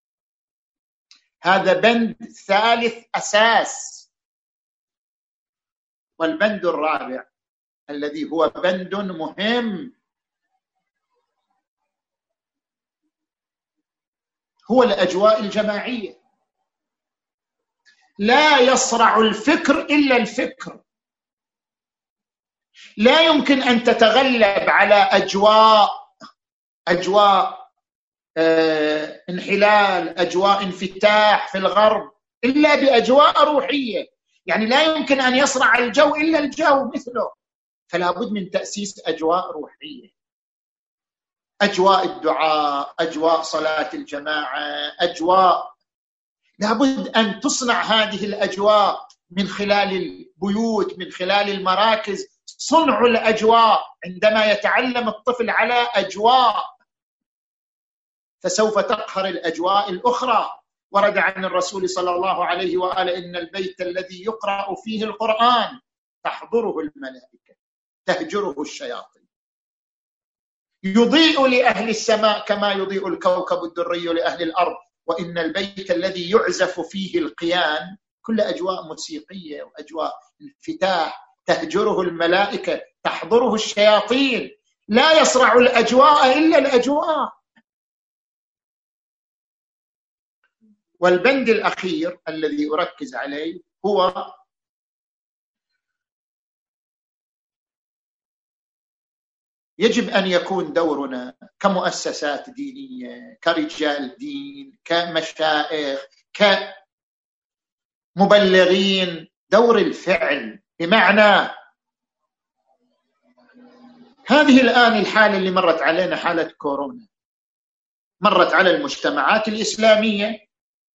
هذا بند ثالث أساس. والبند الرابع الذي هو بند مهم هو الأجواء الجماعية. لا يصرع الفكر إلا الفكر. لا يمكن أن تتغلب على أجواء أجواء آه انحلال، أجواء انفتاح في الغرب إلا بأجواء روحية. يعني لا يمكن أن يصرع الجو إلا الجو مثله، فلا بد من تأسيس أجواء روحية، أجواء الدعاء، أجواء صلاة الجماعة، أجواء لا بد أن تصنع هذه الأجواء من خلال البيوت، من خلال المراكز. صنع الأجواء، عندما يتعلم الطفل على أجواء فسوف تقهر الأجواء الأخرى. ورد عن الرسول صلى الله عليه وآله إن البيت الذي يقرأ فيه القرآن تحضره الملائكة تهجره الشياطين، يضيء لأهل السماء كما يضيء الكوكب الدري لأهل الأرض. وإن البيت الذي يعزف فيه القيان كل أجواء موسيقية وأجواء انفتاح تهجره الملائكة تحضره الشياطين. لا يصرع الأجواء إلا الأجواء. والبند الأخير الذي أركز عليه هو يجب أن يكون دورنا كمؤسسات دينية، كرجال دين، كمشائخ، كمبلغين، دور الفعل. بمعنى هذه الآن الحالة اللي مرت علينا، حالة كورونا، مرت على المجتمعات الإسلامية.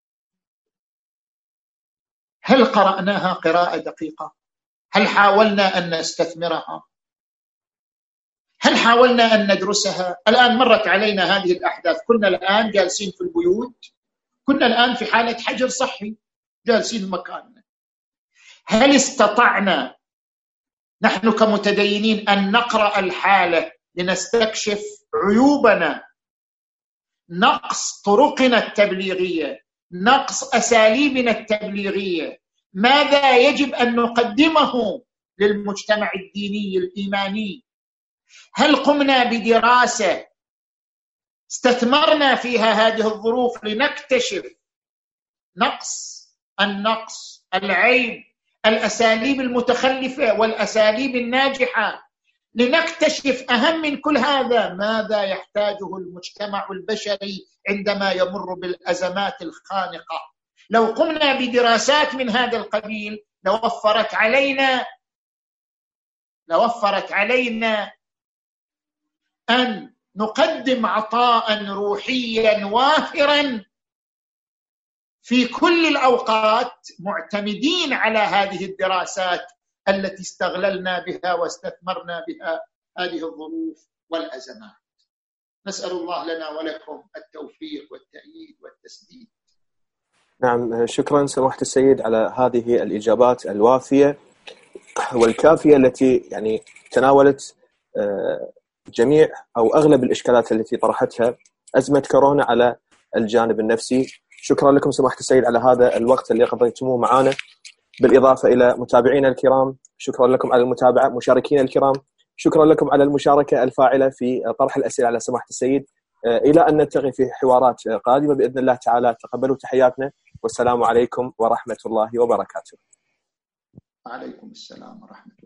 هل قرأناها قراءة دقيقة؟ هل حاولنا أن نستثمرها؟ هل حاولنا أن ندرسها؟ الآن مرت علينا هذه الأحداث، كنا الآن جالسين في البيوت، كنا الآن في حالة حجر صحي جالسين مكاننا. هل استطعنا نحن كمتدينين أن نقرأ الحالة لنستكشف عيوبنا، نقص طرقنا التبليغية، نقص أساليبنا التبليغية، ماذا يجب أن نقدمه للمجتمع الديني الإيماني؟ هل قمنا بدراسة استثمرنا فيها هذه الظروف لنكتشف نقص النقص، العيب، الأساليب المتخلفة والأساليب الناجحة، لنكتشف أهم من كل هذا ماذا يحتاجه المجتمع البشري عندما يمر بالأزمات الخانقة؟ لو قمنا بدراسات من هذا القبيل لوفرت علينا لوفرت علينا أن نقدم عطاء روحيا وافرا في كل الأوقات، معتمدين على هذه الدراسات التي استغللنا بها واستثمرنا بها هذه الظروف والأزمات. نسأل الله لنا ولكم التوفيق والتأييد والتسديد. نعم، شكرا سماحة السيد على هذه الإجابات الوافية والكافية التي يعني تناولت جميع أو أغلب الإشكالات التي طرحتها أزمة كورونا على الجانب النفسي. شكرا لكم سماحة السيد على هذا الوقت اللي قضيتموه معنا، بالإضافة إلى متابعينا الكرام. شكرا لكم على المتابعة. مشاركين الكرام، شكرا لكم على المشاركة الفاعلة في طرح الأسئلة على سماحة السيد. إلى أن نلتقي في حوارات قادمة بإذن الله تعالى. تقبلوا تحياتنا، والسلام عليكم ورحمة الله وبركاته. وعليكم السلام ورحمة الله.